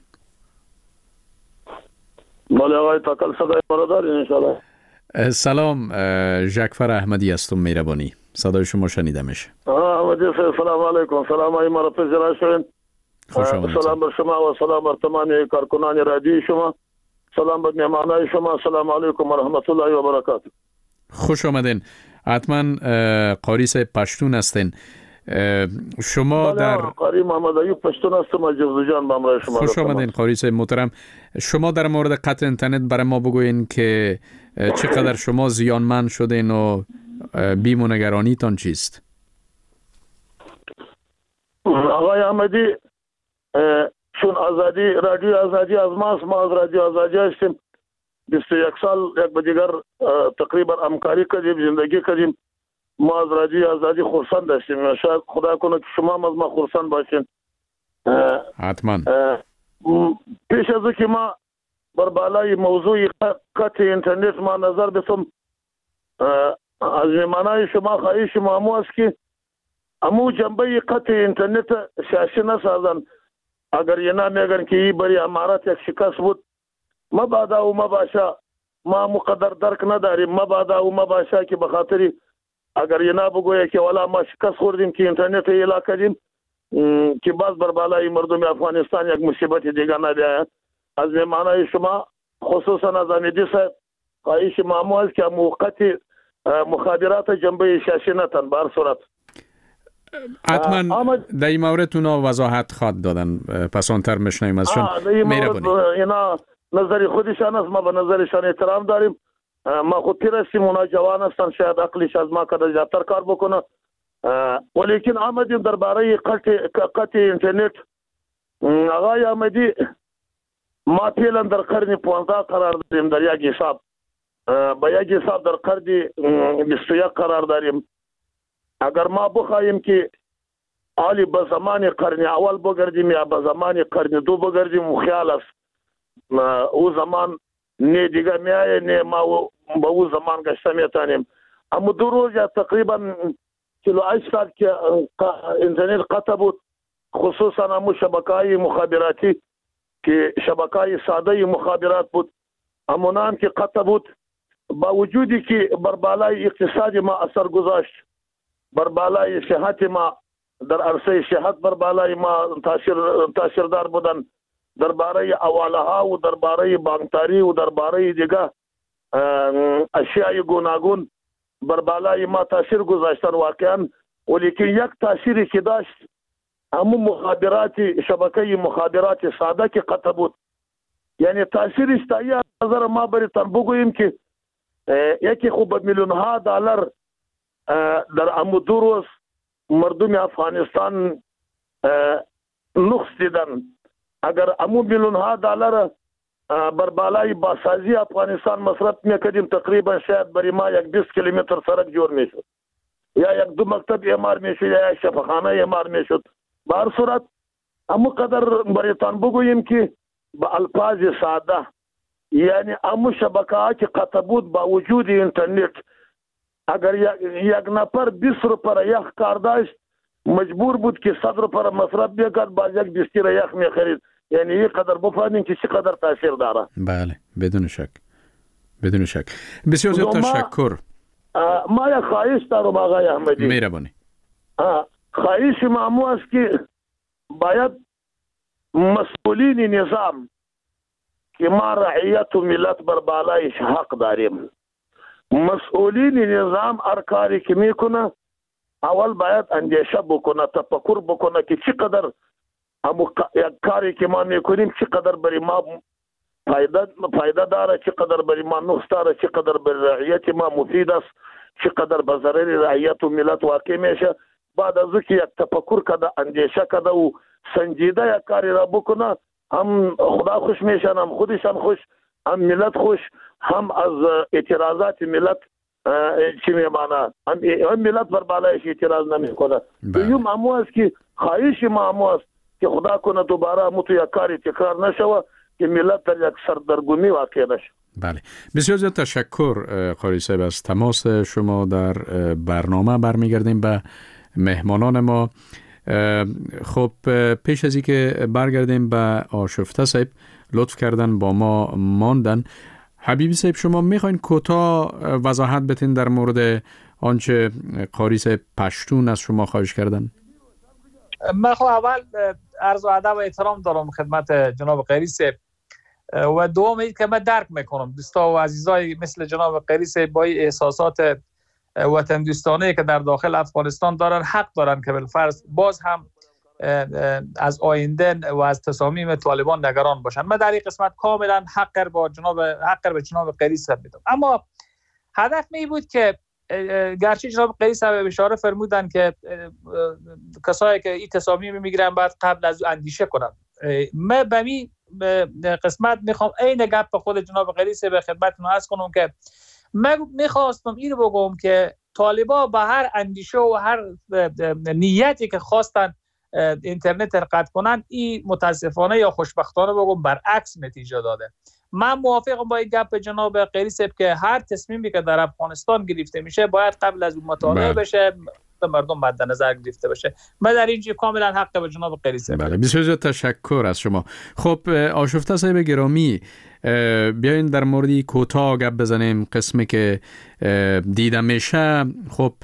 بله آقای تاکل صدای برادر انشالله. سلام، جعفر احمدی هستم مهربانی. صدای شما شنیده میشه. سلام علیکم. سلام ای مرا پذیرا شوین. خوش آمدید. سلام بر شما و سلام بر تمام کارکنان رادیوی شما. سلام بر مهمانان شما. سلام علیکم و رحمت الله و برکاته. خوش آمدین. حتما قاری صاحب پشتون هستین. شما در قاری محمد ایوب پشتون هستم از جوزجان با امرای شما. خوش آمدین قاری صاحب محترم. شما در مورد قطع اینترنت برای ما بگوین که چقدر شما زیانمند شدین و بیم و نگرانیتان چیست؟ آقای احمدی چون رادیو آزادی از ماست، ما از رادیو آزادی هستیم. 21 سال یک به دیگر تقریبا همکاری کردیم، زندگی کردیم. ما از رادیو آزادی خرسند هستیم. شاید خدا کنه که شما هم از ما خرسند باشین. حتما. پیش از که ما بر بالای موضوع قطع اینترنت ما نظر بسم، از معنای شما خواهش ما همو است که همو جنبه قطع اینترنت سیاسی نسازن. اگر یه نمیگن که این بری امارات یک شکست بود، مبادا و مباشا ما مقدر درک نداریم. مبادا و مباشا که بخاطری اگر یه نبگویه که والا ما شکست خوردیم که اینترنت ایلا کردیم که باز بر بالای مردم افغانستان یک مصیبت دیگه نبیاید. از معنای شما خصوصا از امیدی صاحب خواهش ما است که موقت مخابرات جنبه سیاسی نتن بر صورت. حتما در این مورد اونا وضاحت خواد دادن، پس آنتر مشنویم ازشون. مهربانی. اینا نظری خودشان است، ما به نظرشان احترام داریم. ما خود پیر هستیم، اونا جوان هستن، شاید عقلش از ما کده زیادتر کار بکنه. ولیکن آمدیم درباره قطع اینترنت آقای احمدی، ما فعلا در قرن 15 قرار داریم، در یک حساب با یک حساب در قرن 21 قرار داریم. اگر ما بخواهیم که حالی به زمان قرن اول بگردیم یا به زمان قرن دو بگردیم و خیال است او زمان نه دیگه میایه نه ما به او زمان گشته میتانیم. اما 2 روز یا تقریبا 48 ساعت که اینترنت قطع بود، خصوصا همون شبکه‌های مخابراتی که شبکه‌های ساده مخابرات بود، همونان که قطع بود، با وجودی که بر بالای اقتصاد ما اثر گذاشت، بر بالای صحت ما در عرصه صحت بر بالای ما تاثیردار بودن، درباره حواله ها و درباره بانکداری و درباره دیگه اشیاء گوناگون بر بالای ما تاثیر گذاشتن واقعا. ولیکن یک تاثیری که داشت همون مخابرات شبکه مخابرات ساده که قطع بود، یعنی تاثیرش تا این نظر ما برایتان بگوییم که یکی خوب میلیون ها دلار در امو 2 روز مردم افغانستان نقص دیدن. اگر امو میلیون ها دلار بر بالای باسازی افغانستان مصرف میکردیم، تقریبا شاید برای ما 20 کیلومتر سرک جور میشد، یا 2 مکتب اعمار میشد، یا شفاخانه اعمار میشد. به هر صورت امو قدر برایتان بگوییم که با الفاظ ساده، یعنی امو شبکه ها که قطع بود با وجود اینترنت، اگر یک نفر 20 روپیه یخ کار داشت مجبور بود که 100 روپیه مصرف بکرد، باز یک بستر یخ میخرید. یعنی این قدر بفهمیم که چقدر تاثیر داره. بله، بدون شک، بدون شک. بسیار زیاد تشکر. ما یک خواهش دارم آقای احمدی. مهربانی. خواهش ما است که باید مسئولین نظام که ما رعیت و ملت بر بالایش حق داریم، مسئولین نظام هر کاری که میکنه اول باید اندیشه بکنه، تفکر بکنه که چقدر یک کاری که ما میکنیم چقدر برای ما فایده داره، چقدر برای ما نقص داره، چقدر برای رعیت ما مفید است، چقدر به ضرر رعیت و ملت واقع میشه. بعد از که یک تفکر کده، اندیشه کده و سنجیده یک کاری را بکنه، هم خدا خوش میشن، هم خودش هم خوش، هم ملت خوش، هم از اعتراضات ملت چی میمانه، هم ملت بر بالایش اعتراض نمیکنه. دوم همو است که خواهش ما همو است که خدا کنه دوباره همو تو یک کاری تکرار نشوه که ملت در یک سردرگمی واقع نشه. بله، بسیار زیاد تشکر قاری صاحب از تماس شما در برنامه. برمیگردیم به مهمانان ما. خب پیش از اینکه برگردیم به آشفته صاحب، لطف کردن با ما ماندن. حبیبی صاحب، شما میخواین کوتاه وضاحت بتین در مورد آنچه قاری صاحب پشتون از شما خواهش کردن؟ من خب اول عرض و ادب و احترام دارم خدمت جناب قاری صاحب و دوم این که من درک میکنم دوستا و عزیزای مثل جناب قاری صاحب با احساسات وطن دوستانه که در داخل افغانستان دارن حق دارن که بالفرض باز هم از آینده و از تصامیم طالبان نگران باشن. من در این قسمت کاملا حق به جناب قاری صاحب میدم. اما هدف می بود که گرچه جناب قاری صاحب اشاره فرمودن که کسایی که این تصامیم میگیرن بعد قبل از اندیشه کنن، من به این قسمت میخوام عین گپ به خود جناب قاری صاحب خدمتتون عرض کنم که من میخواستم اینو بگم که طالبا با هر اندیشه و هر نیتی که خواستن اینترنت قطع کنن، این متاسفانه یا خوشبختانه بگم برعکس نتیجه داده. من موافقم با این گپ جناب قاری صاحب که هر تصمیمی که در افغانستان گرفته میشه باید قبل از اون مطالعه بشه، به مردم مد نظر گرفته بشه. من در اینجا کاملا حق به جناب قاری صاحب. بله، بسیار تشکر از شما. خب آشفته صاحب گرامی، بیاین در موردی کوتاه گپ بزنیم. قسمی که دیده میشه، خب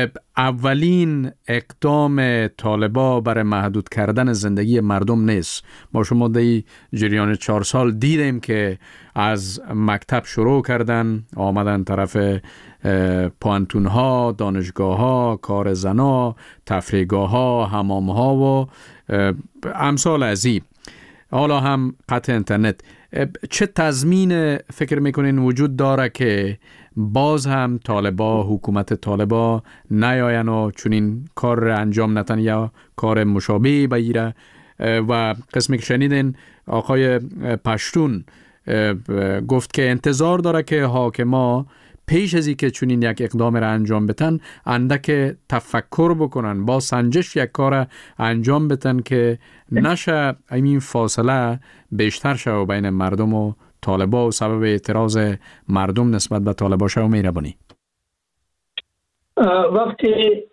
اولین اقدام طالبا برای محدود کردن زندگی مردم نیست. ما شما در جریان 4 سال دیدیم که از مکتب شروع کردن، آمدن طرف پوانتون ها، دانشگاه ها، کار زنا، تفریحگاه ها، حمام ها و امثال از این. حالا هم قطع اینترنت. چه تضمین فکر میکنین وجود داره که باز هم طالبا، حکومت طالبا نیاین و چون این کار را انجام نتن یا کار مشابهی بگیره و قسمی که شنیدین آقای پشتون گفت که انتظار داره که حاکما پیش از اینکه چنین یک اقدام را انجام بدن اندک تفکر بکنن، با سنجش یک کار انجام بدن که نشه این فاصله بیشتر شه بین مردم و طالبا و سبب اعتراض مردم نسبت به طالبا شه و میربانی. وقتی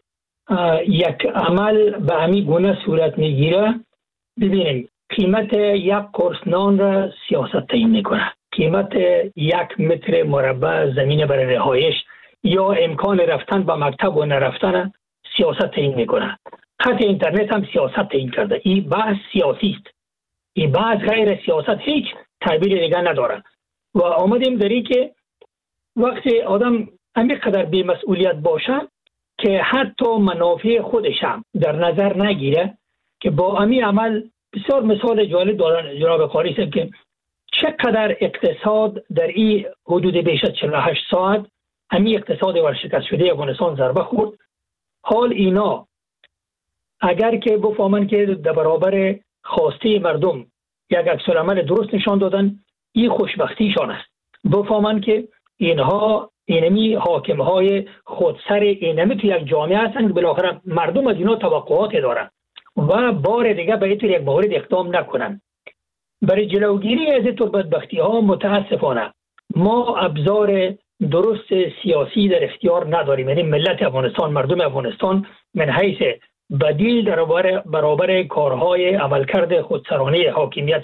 یک عمل به همین گونه صورت میگیره، ببینید قیمت یک قرص نان را سیاست تعیین میکنه، قیمت یک متر مربع زمین برای رهایش یا امکان رفتن به مکتب و نرفتن سیاست تعیین میکنه. خط اینترنت هم سیاست تعیین کرده. این بحث سیاسی است. این بحث غیر سیاست هیچ تعبیر دیگه نداره. و آمدیم داری که وقتی آدم همینقدر بی‌مسئولیت باشه که حتی منافع خودش هم در نظر نگیره، که با همین عمل بسیار مثال جالب دارن جناب قاری صاحب که چقدر اقتصاد در این حدود بیش از 48 ساعت همین اقتصاد ورشکست شده افغانستان ضربه خورد. حال اینا اگر که بفهمن که در برابر خواسته مردم یک عکس‌العمل درست نشان دادن، این خوشبختیشان است. بفهمن که اینها اینمی حاکمهای خودسر اینمی تو یک جامعه هستند که بالاخره مردم از اینا توقعات دارن و بار دیگه به این یک مورد اقدام نکنن. برای جلوگیری از این بدبختی ها متاسفانه ما ابزار درست سیاسی در اختیار نداریم. یعنی ملت افغانستان، مردم افغانستان من حیث بدیل در برابر کارهای عملکرد خودسرانه حاکمیت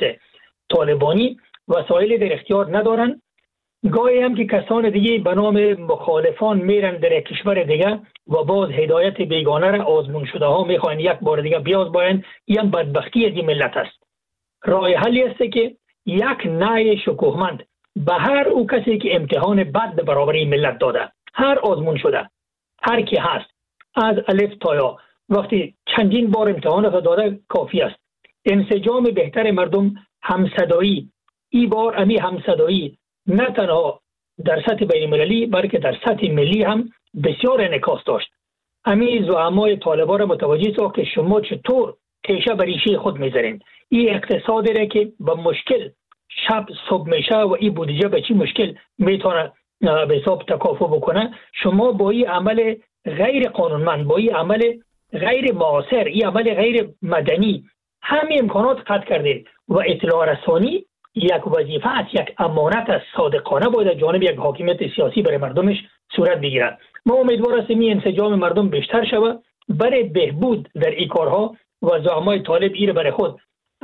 طالبانی وسایل در اختیار ندارن. گاهی هم که کسان دیگه به نام مخالفان میرن در کشور دیگه و باز هدایت بیگانه را آزمون شده ها میخواین یک بار دیگه بیازماین. این بدبختی از این ملت است. راه حلی است که یک نای شکوهمند به هر او کسی که امتحان بد برابر این ملت داده، هر آزمون شده، هر کی هست، از الف تا یا، وقتی چندین بار امتحان را داده کافی است. انسجام بهتر مردم، همصدایی، این بار امی همصدایی نه تنها در سطح بین المللی بلکه در سطح ملی هم بسیار انعکاس داشت. امی زعمای طالبان را متوجه ساخت که شما چطور تیشه بر ریشه خود میذارین. این اقتصادی را که با مشکل شب صبح میشه و این بودجه به چی مشکل میتونه به حساب تکافؤ بکنه، شما با این عمل غیر قانونمند، با این عمل غیر معاصر، این عمل غیر مدنی همه امکانات قطع کردید. و اطلاع رسانی یک وظیفه است، یک امانت است، صادقانه باید از جانب یک حاکمیت سیاسی برای مردمش صورت بگیرد. ما امیدوار هستیم این انسجام مردم بیشتر شود برای بهبود در این کارها و زعمای طالب این برای خود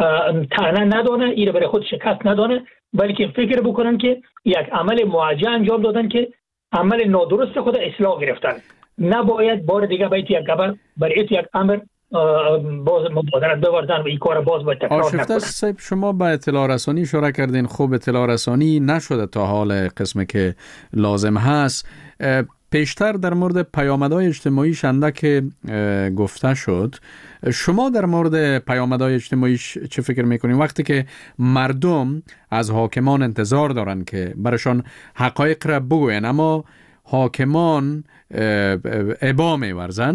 طعنه ندانه، این برای خود شکست ندانه، بلکه فکر بکنن که یک عمل موجه انجام دادن که عمل نادرست خود اصلاح گرفتن. نباید بار دیگه باید یک گبر برای یک امر باز مبادرت بوردن و این کار باز باید تکرار نکنن. آشفته صاحب، شما به اطلاع رسانی اشاره کردین. خوب اطلاع رسانی نشده تا حال قسمی که لازم هست. پیشتر در مورد پیامدهای اجتماعی شنده که گفته شد، شما در مورد پیامدهای اجتماعی چه فکر میکنین وقتی که مردم از حاکمان انتظار دارن که برشان حقایق را بگوین اما حاکمان ابا میورزن؟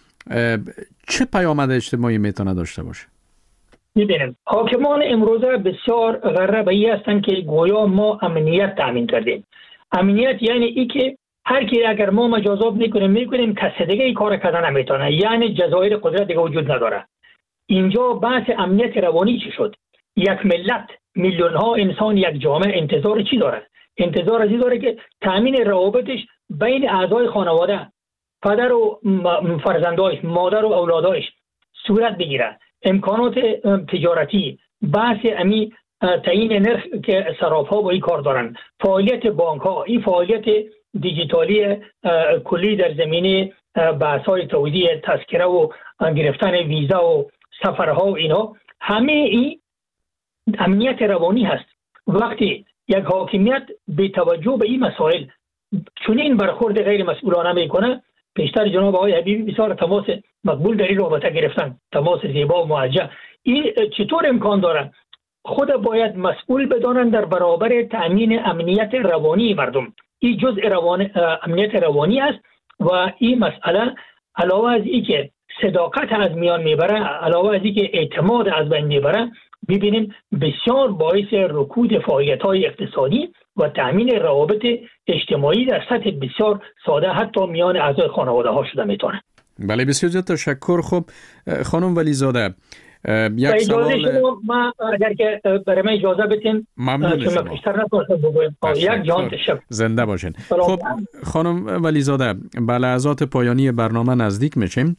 چه پیامد اجتماعی میتونه داشته باشه؟ میبینیم حاکمان امروزه بسیار غربی هستند که گویا ما امنیت تامین کردیم. امنیت یعنی ای که هر کی اگر ما مجازات میکنیم کسی دیگه این کار کردن نمیتونه، یعنی جزایر قدرت دیگه وجود نداره. اینجا بحث امنیت روانی چی شد؟ یک ملت، میلیون ها انسان، یک جامعه انتظار چی داره؟ انتظار از این داره که تامین روابطش بین اعضای خانواده، پدر و فرزندایش، مادر و اولادایش صورت بگیره. امکانات تجارتی، بحث امی تعیین نرخ که صراف‌ها با این کار دارن، فعالیت بانک‌ها، این فعالیت دیجیتالی کلی در زمینه بحث‌های توزیع تذکره و گرفتن ویزا و سفرها و اینا، همه این امنیت روانی هست. وقتی یک حاکمیت به توجه به این مسائل چنین برخورد غیر مسئولانه میکنه، پیشتر جناب آقای حبیبی بسیار تماس مقبول در این رابطه گرفتن، تماس زیبا و موجه. این چطور امکان داره؟ خود باید مسئول بدانند در برابر تامین امنیت روانی مردم. این جزء امنیت روانی است و این مسئله علاوه از این که صداقت از میان میبره، علاوه از اینکه اعتماد از بین میبره، ببینیم بسیار باعث رکود فعالیت‌های اقتصادی و تأمین روابط اجتماعی در سطح بسیار ساده حتی میان اعضای خانواده ها شده میتونه. بله بسیار زیاد تشکر. خب خانم ولیزاده، یک سوال ما اگر که برای من اجازه بدین ممنون شما. بیشتر نتونستم بگویم. یک جان تشکر. زنده باشین. خب خانم ولیزاده، به لحظات پایانی برنامه نزدیک میشیم.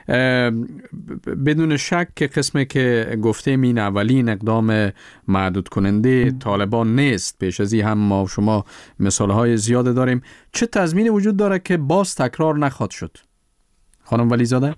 بدون شک که قسمی که گفتیم این اولین اقدام محدود کننده طالبان نیست. پیش از این هم ما و شما مثالهای زیاده داریم. چه تضمینی وجود داره که باز تکرار نخواهد شد؟ خانم ولیزاده؟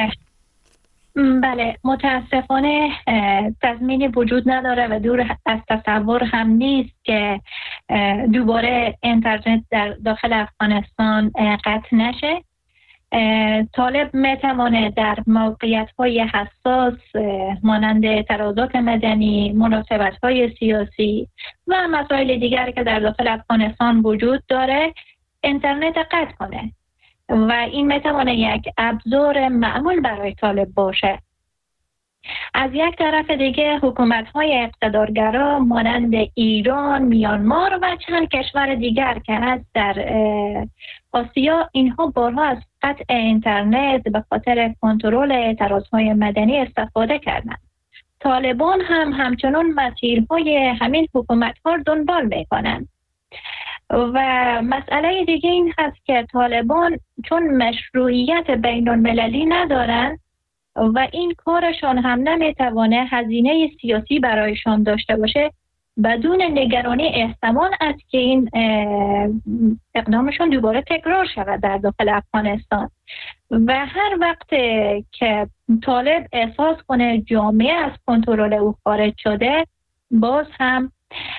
بله، متاسفانه تضمینی وجود نداره و دور از تصور هم نیست که دوباره اینترنت در داخل افغانستان قطع نشه. طالب میتوانه در موقعیت‌های حساس مانند اعتراضات مدنی، مناسبت‌های سیاسی و مسائل دیگری که در داخل افغانستان وجود داره اینترنت قطع کنه و این میتوانه یک ابزار معمول برای طالب باشه. از یک طرف دیگه حکومت‌های اقتدارگرا مانند ایران، میانمار و چند کشور دیگر که هست در آسیا، اینها بارها از قطع اینترنت به خاطر کنترل اعتراضهای مدنی استفاده کردند. طالبان هم همچنان مسیرهای همین حکومت‌ها رو دنبال میکنند. و مسئله دیگه این هست که طالبان چون مشروعیت بین المللی ندارن و این کارشان هم نمیتوانه هزینه سیاسی برایشان داشته باشه، بدون نگرانی احتمال است که این اقدامشون دوباره تکرار شود در داخل افغانستان. و هر وقت که طالب احساس کنه جامعه از کنترل او خارج شده، باز هم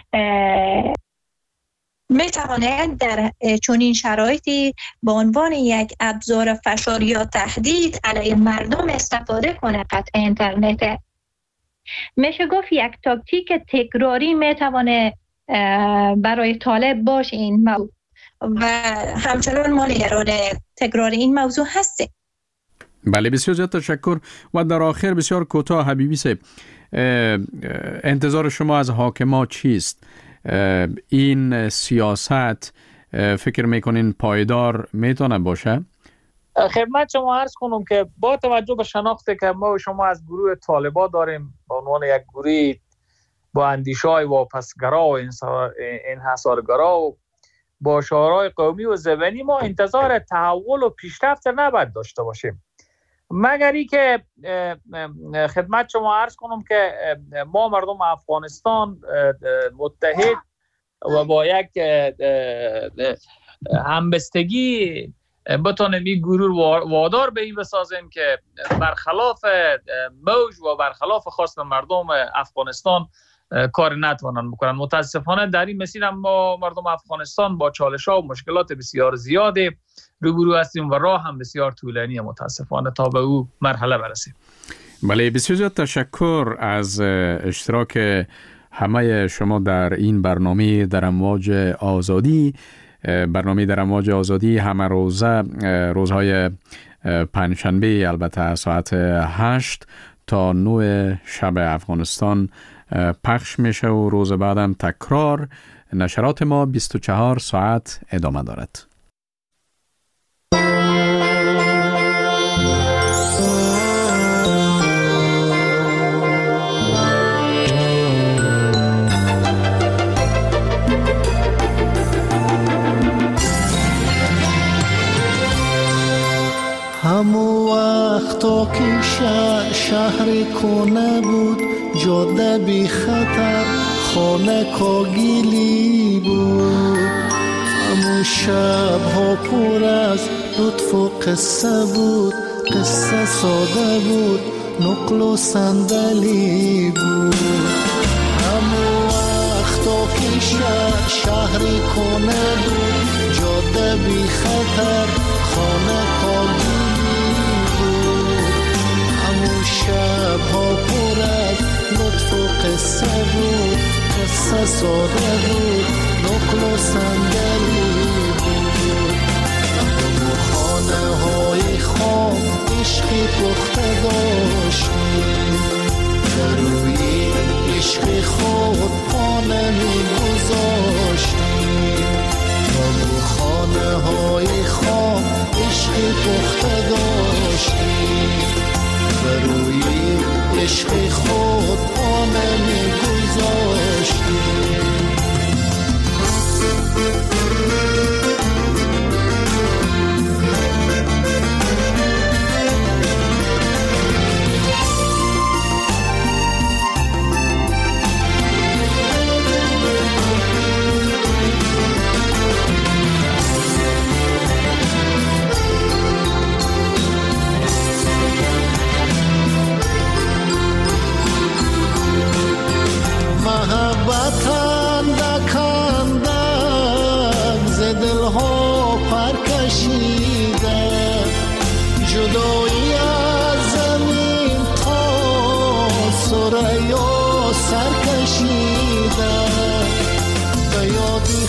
میتواند در چنین شرایطی به عنوان یک ابزار فشار یا تهدید علیه مردم استفاده کنه. قطع اینترنت میشه گفت یک تاکتیک تکراری میتوانه برای طالب باشه این موضوع و همچنان ما نگران تکرار این موضوع هستیم. بله بسیار زیاد تشکر. و در آخر بسیار کوتاه حبیبی صاحب، انتظار شما از حاکما چیست؟ این سیاست فکر میکنین پایدار میتونه باشه؟ خدمت شما عرض کنم که با توجه به شناختی که ما و شما از گروه طالبا داریم به عنوان یک گروه با اندیشه‌های واپسگرا و انحصارگرا و با شعارهای قومی و زبانی، ما انتظار تحول و پیشرفت نباید داشته باشیم، مگر ای که خدمت شما عرض کنم که ما مردم افغانستان متحد و با یک همبستگی بتونیم این گروه وادار به این بسازیم که برخلاف موج و برخلاف خواست مردم افغانستان کار نتوانند بکنن. متاسفانه در این مسیر ما مردم افغانستان با چالش‌ها و مشکلات بسیار زیادی روبرو هستیم و راه هم بسیار طولانیه متاسفانه تا به او مرحله برسیم. بله بسیار زیاد تشکر از اشتراک همه شما در این برنامه در امواج آزادی. برنامه در امواج آزادی همه روزهای پنجشنبه البته ساعت 8 تا 9 شب افغانستان پخش میشه و روز بعدم تکرار. نشرات ما 24 ساعت ادامه دارد. همو وقتا که شهر کنه بود، جاده بی خطر، خانه کاگیلی بود. همو شب ها پر از لطف و قصه بود، قصه ساده بود، نقل و صندلی بود. همو وقتا که شهر کنه بود، جاده بی خطر، خانه کاگیلی شب ها پر از لطف و قصه بود، قصه ساده بود، نقل و صندلی بود. و خانه های خام عشقی عشق خود پا نمیگذاشتیم تا بو خانه های خام عشق پخته داشتیم بروی عشق خود پا نمیگذاشتیم محبتم دکندم ز دلها پر کشیده جدایی از زمین تا ثریا سر کشیده به یادی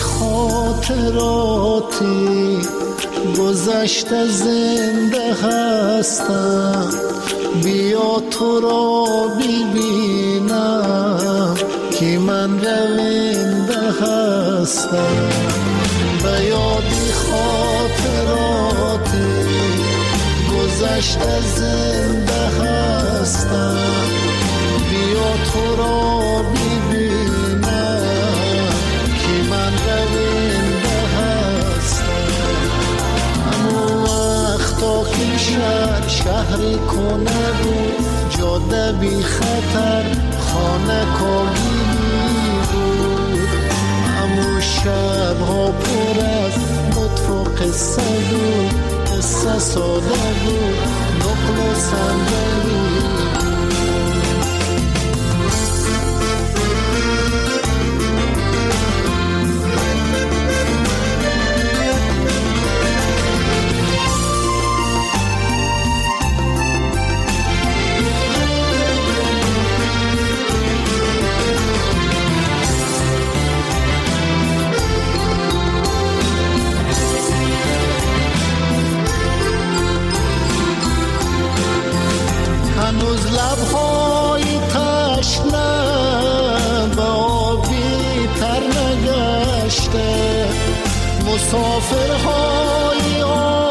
خاطراتی گذشته زنده هستم بیا تو را ببینم که من رونده هستم به یادی خاطراتی گذشته زنده هستم بیا تو را ببینم که من رونده هستم همون وقتا که شهری کنه بود جاده بی خطر خانه کاگیلی بود همون شبها پر از لطف و قصه بود قصه ساده بود نقل و صندلی هنوز لبهای تشنه به آبی تر نگشته مسافرهای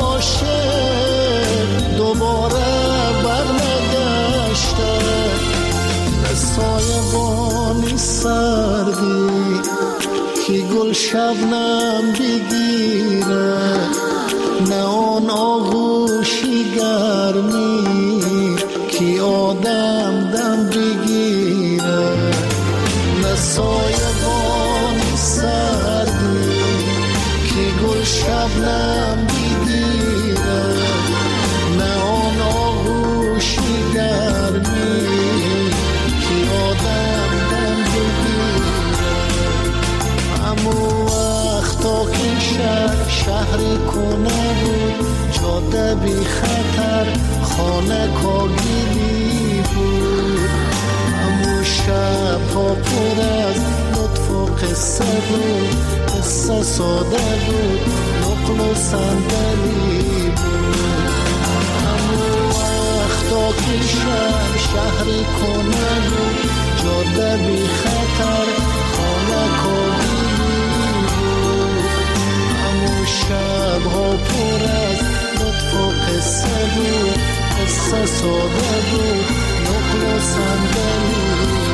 عاشق دوباره برنگشته به سایبانی سردی که گل شبنم بگیره نه آن آغوشی گرمی که آدم دم بگیره نه سایبانی سردی که گل شبنم بگیره نه آن آغوشی گرمی که آدم دم بگیره همون وقتا که شهری کنه بود جاده بی خطر خانه کاگیلی بود همون شبها پر از لطف و قصه بود قصه ساده بود نقل و صندلی بود همون وقتا که شهری کنه بود جاده بی خطر خانه کاگیلی بود همون شبها پر از لطف و قصه بود قصه ساده بود نقل و صندلی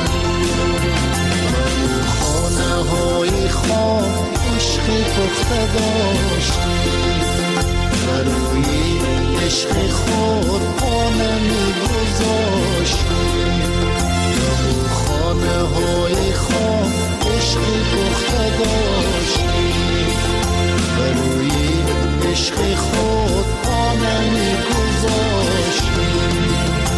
خانه های خام عشقی پخته داشتیم بروی عشق خود پا نمیگذاشتیم خانه های خام عشقی پخته داشتیم بروی عشق خود پا نمیگذاشتیم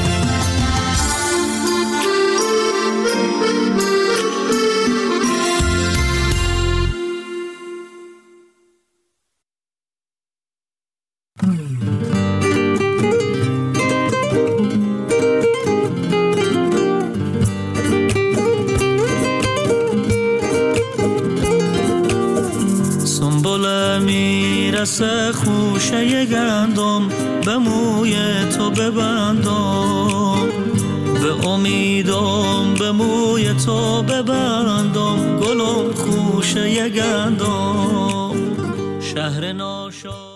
میرسه خوشه گندم به موی تو ببندم به امیدم به موی تو ببندم گلم خوشه یگندم شهر ناشا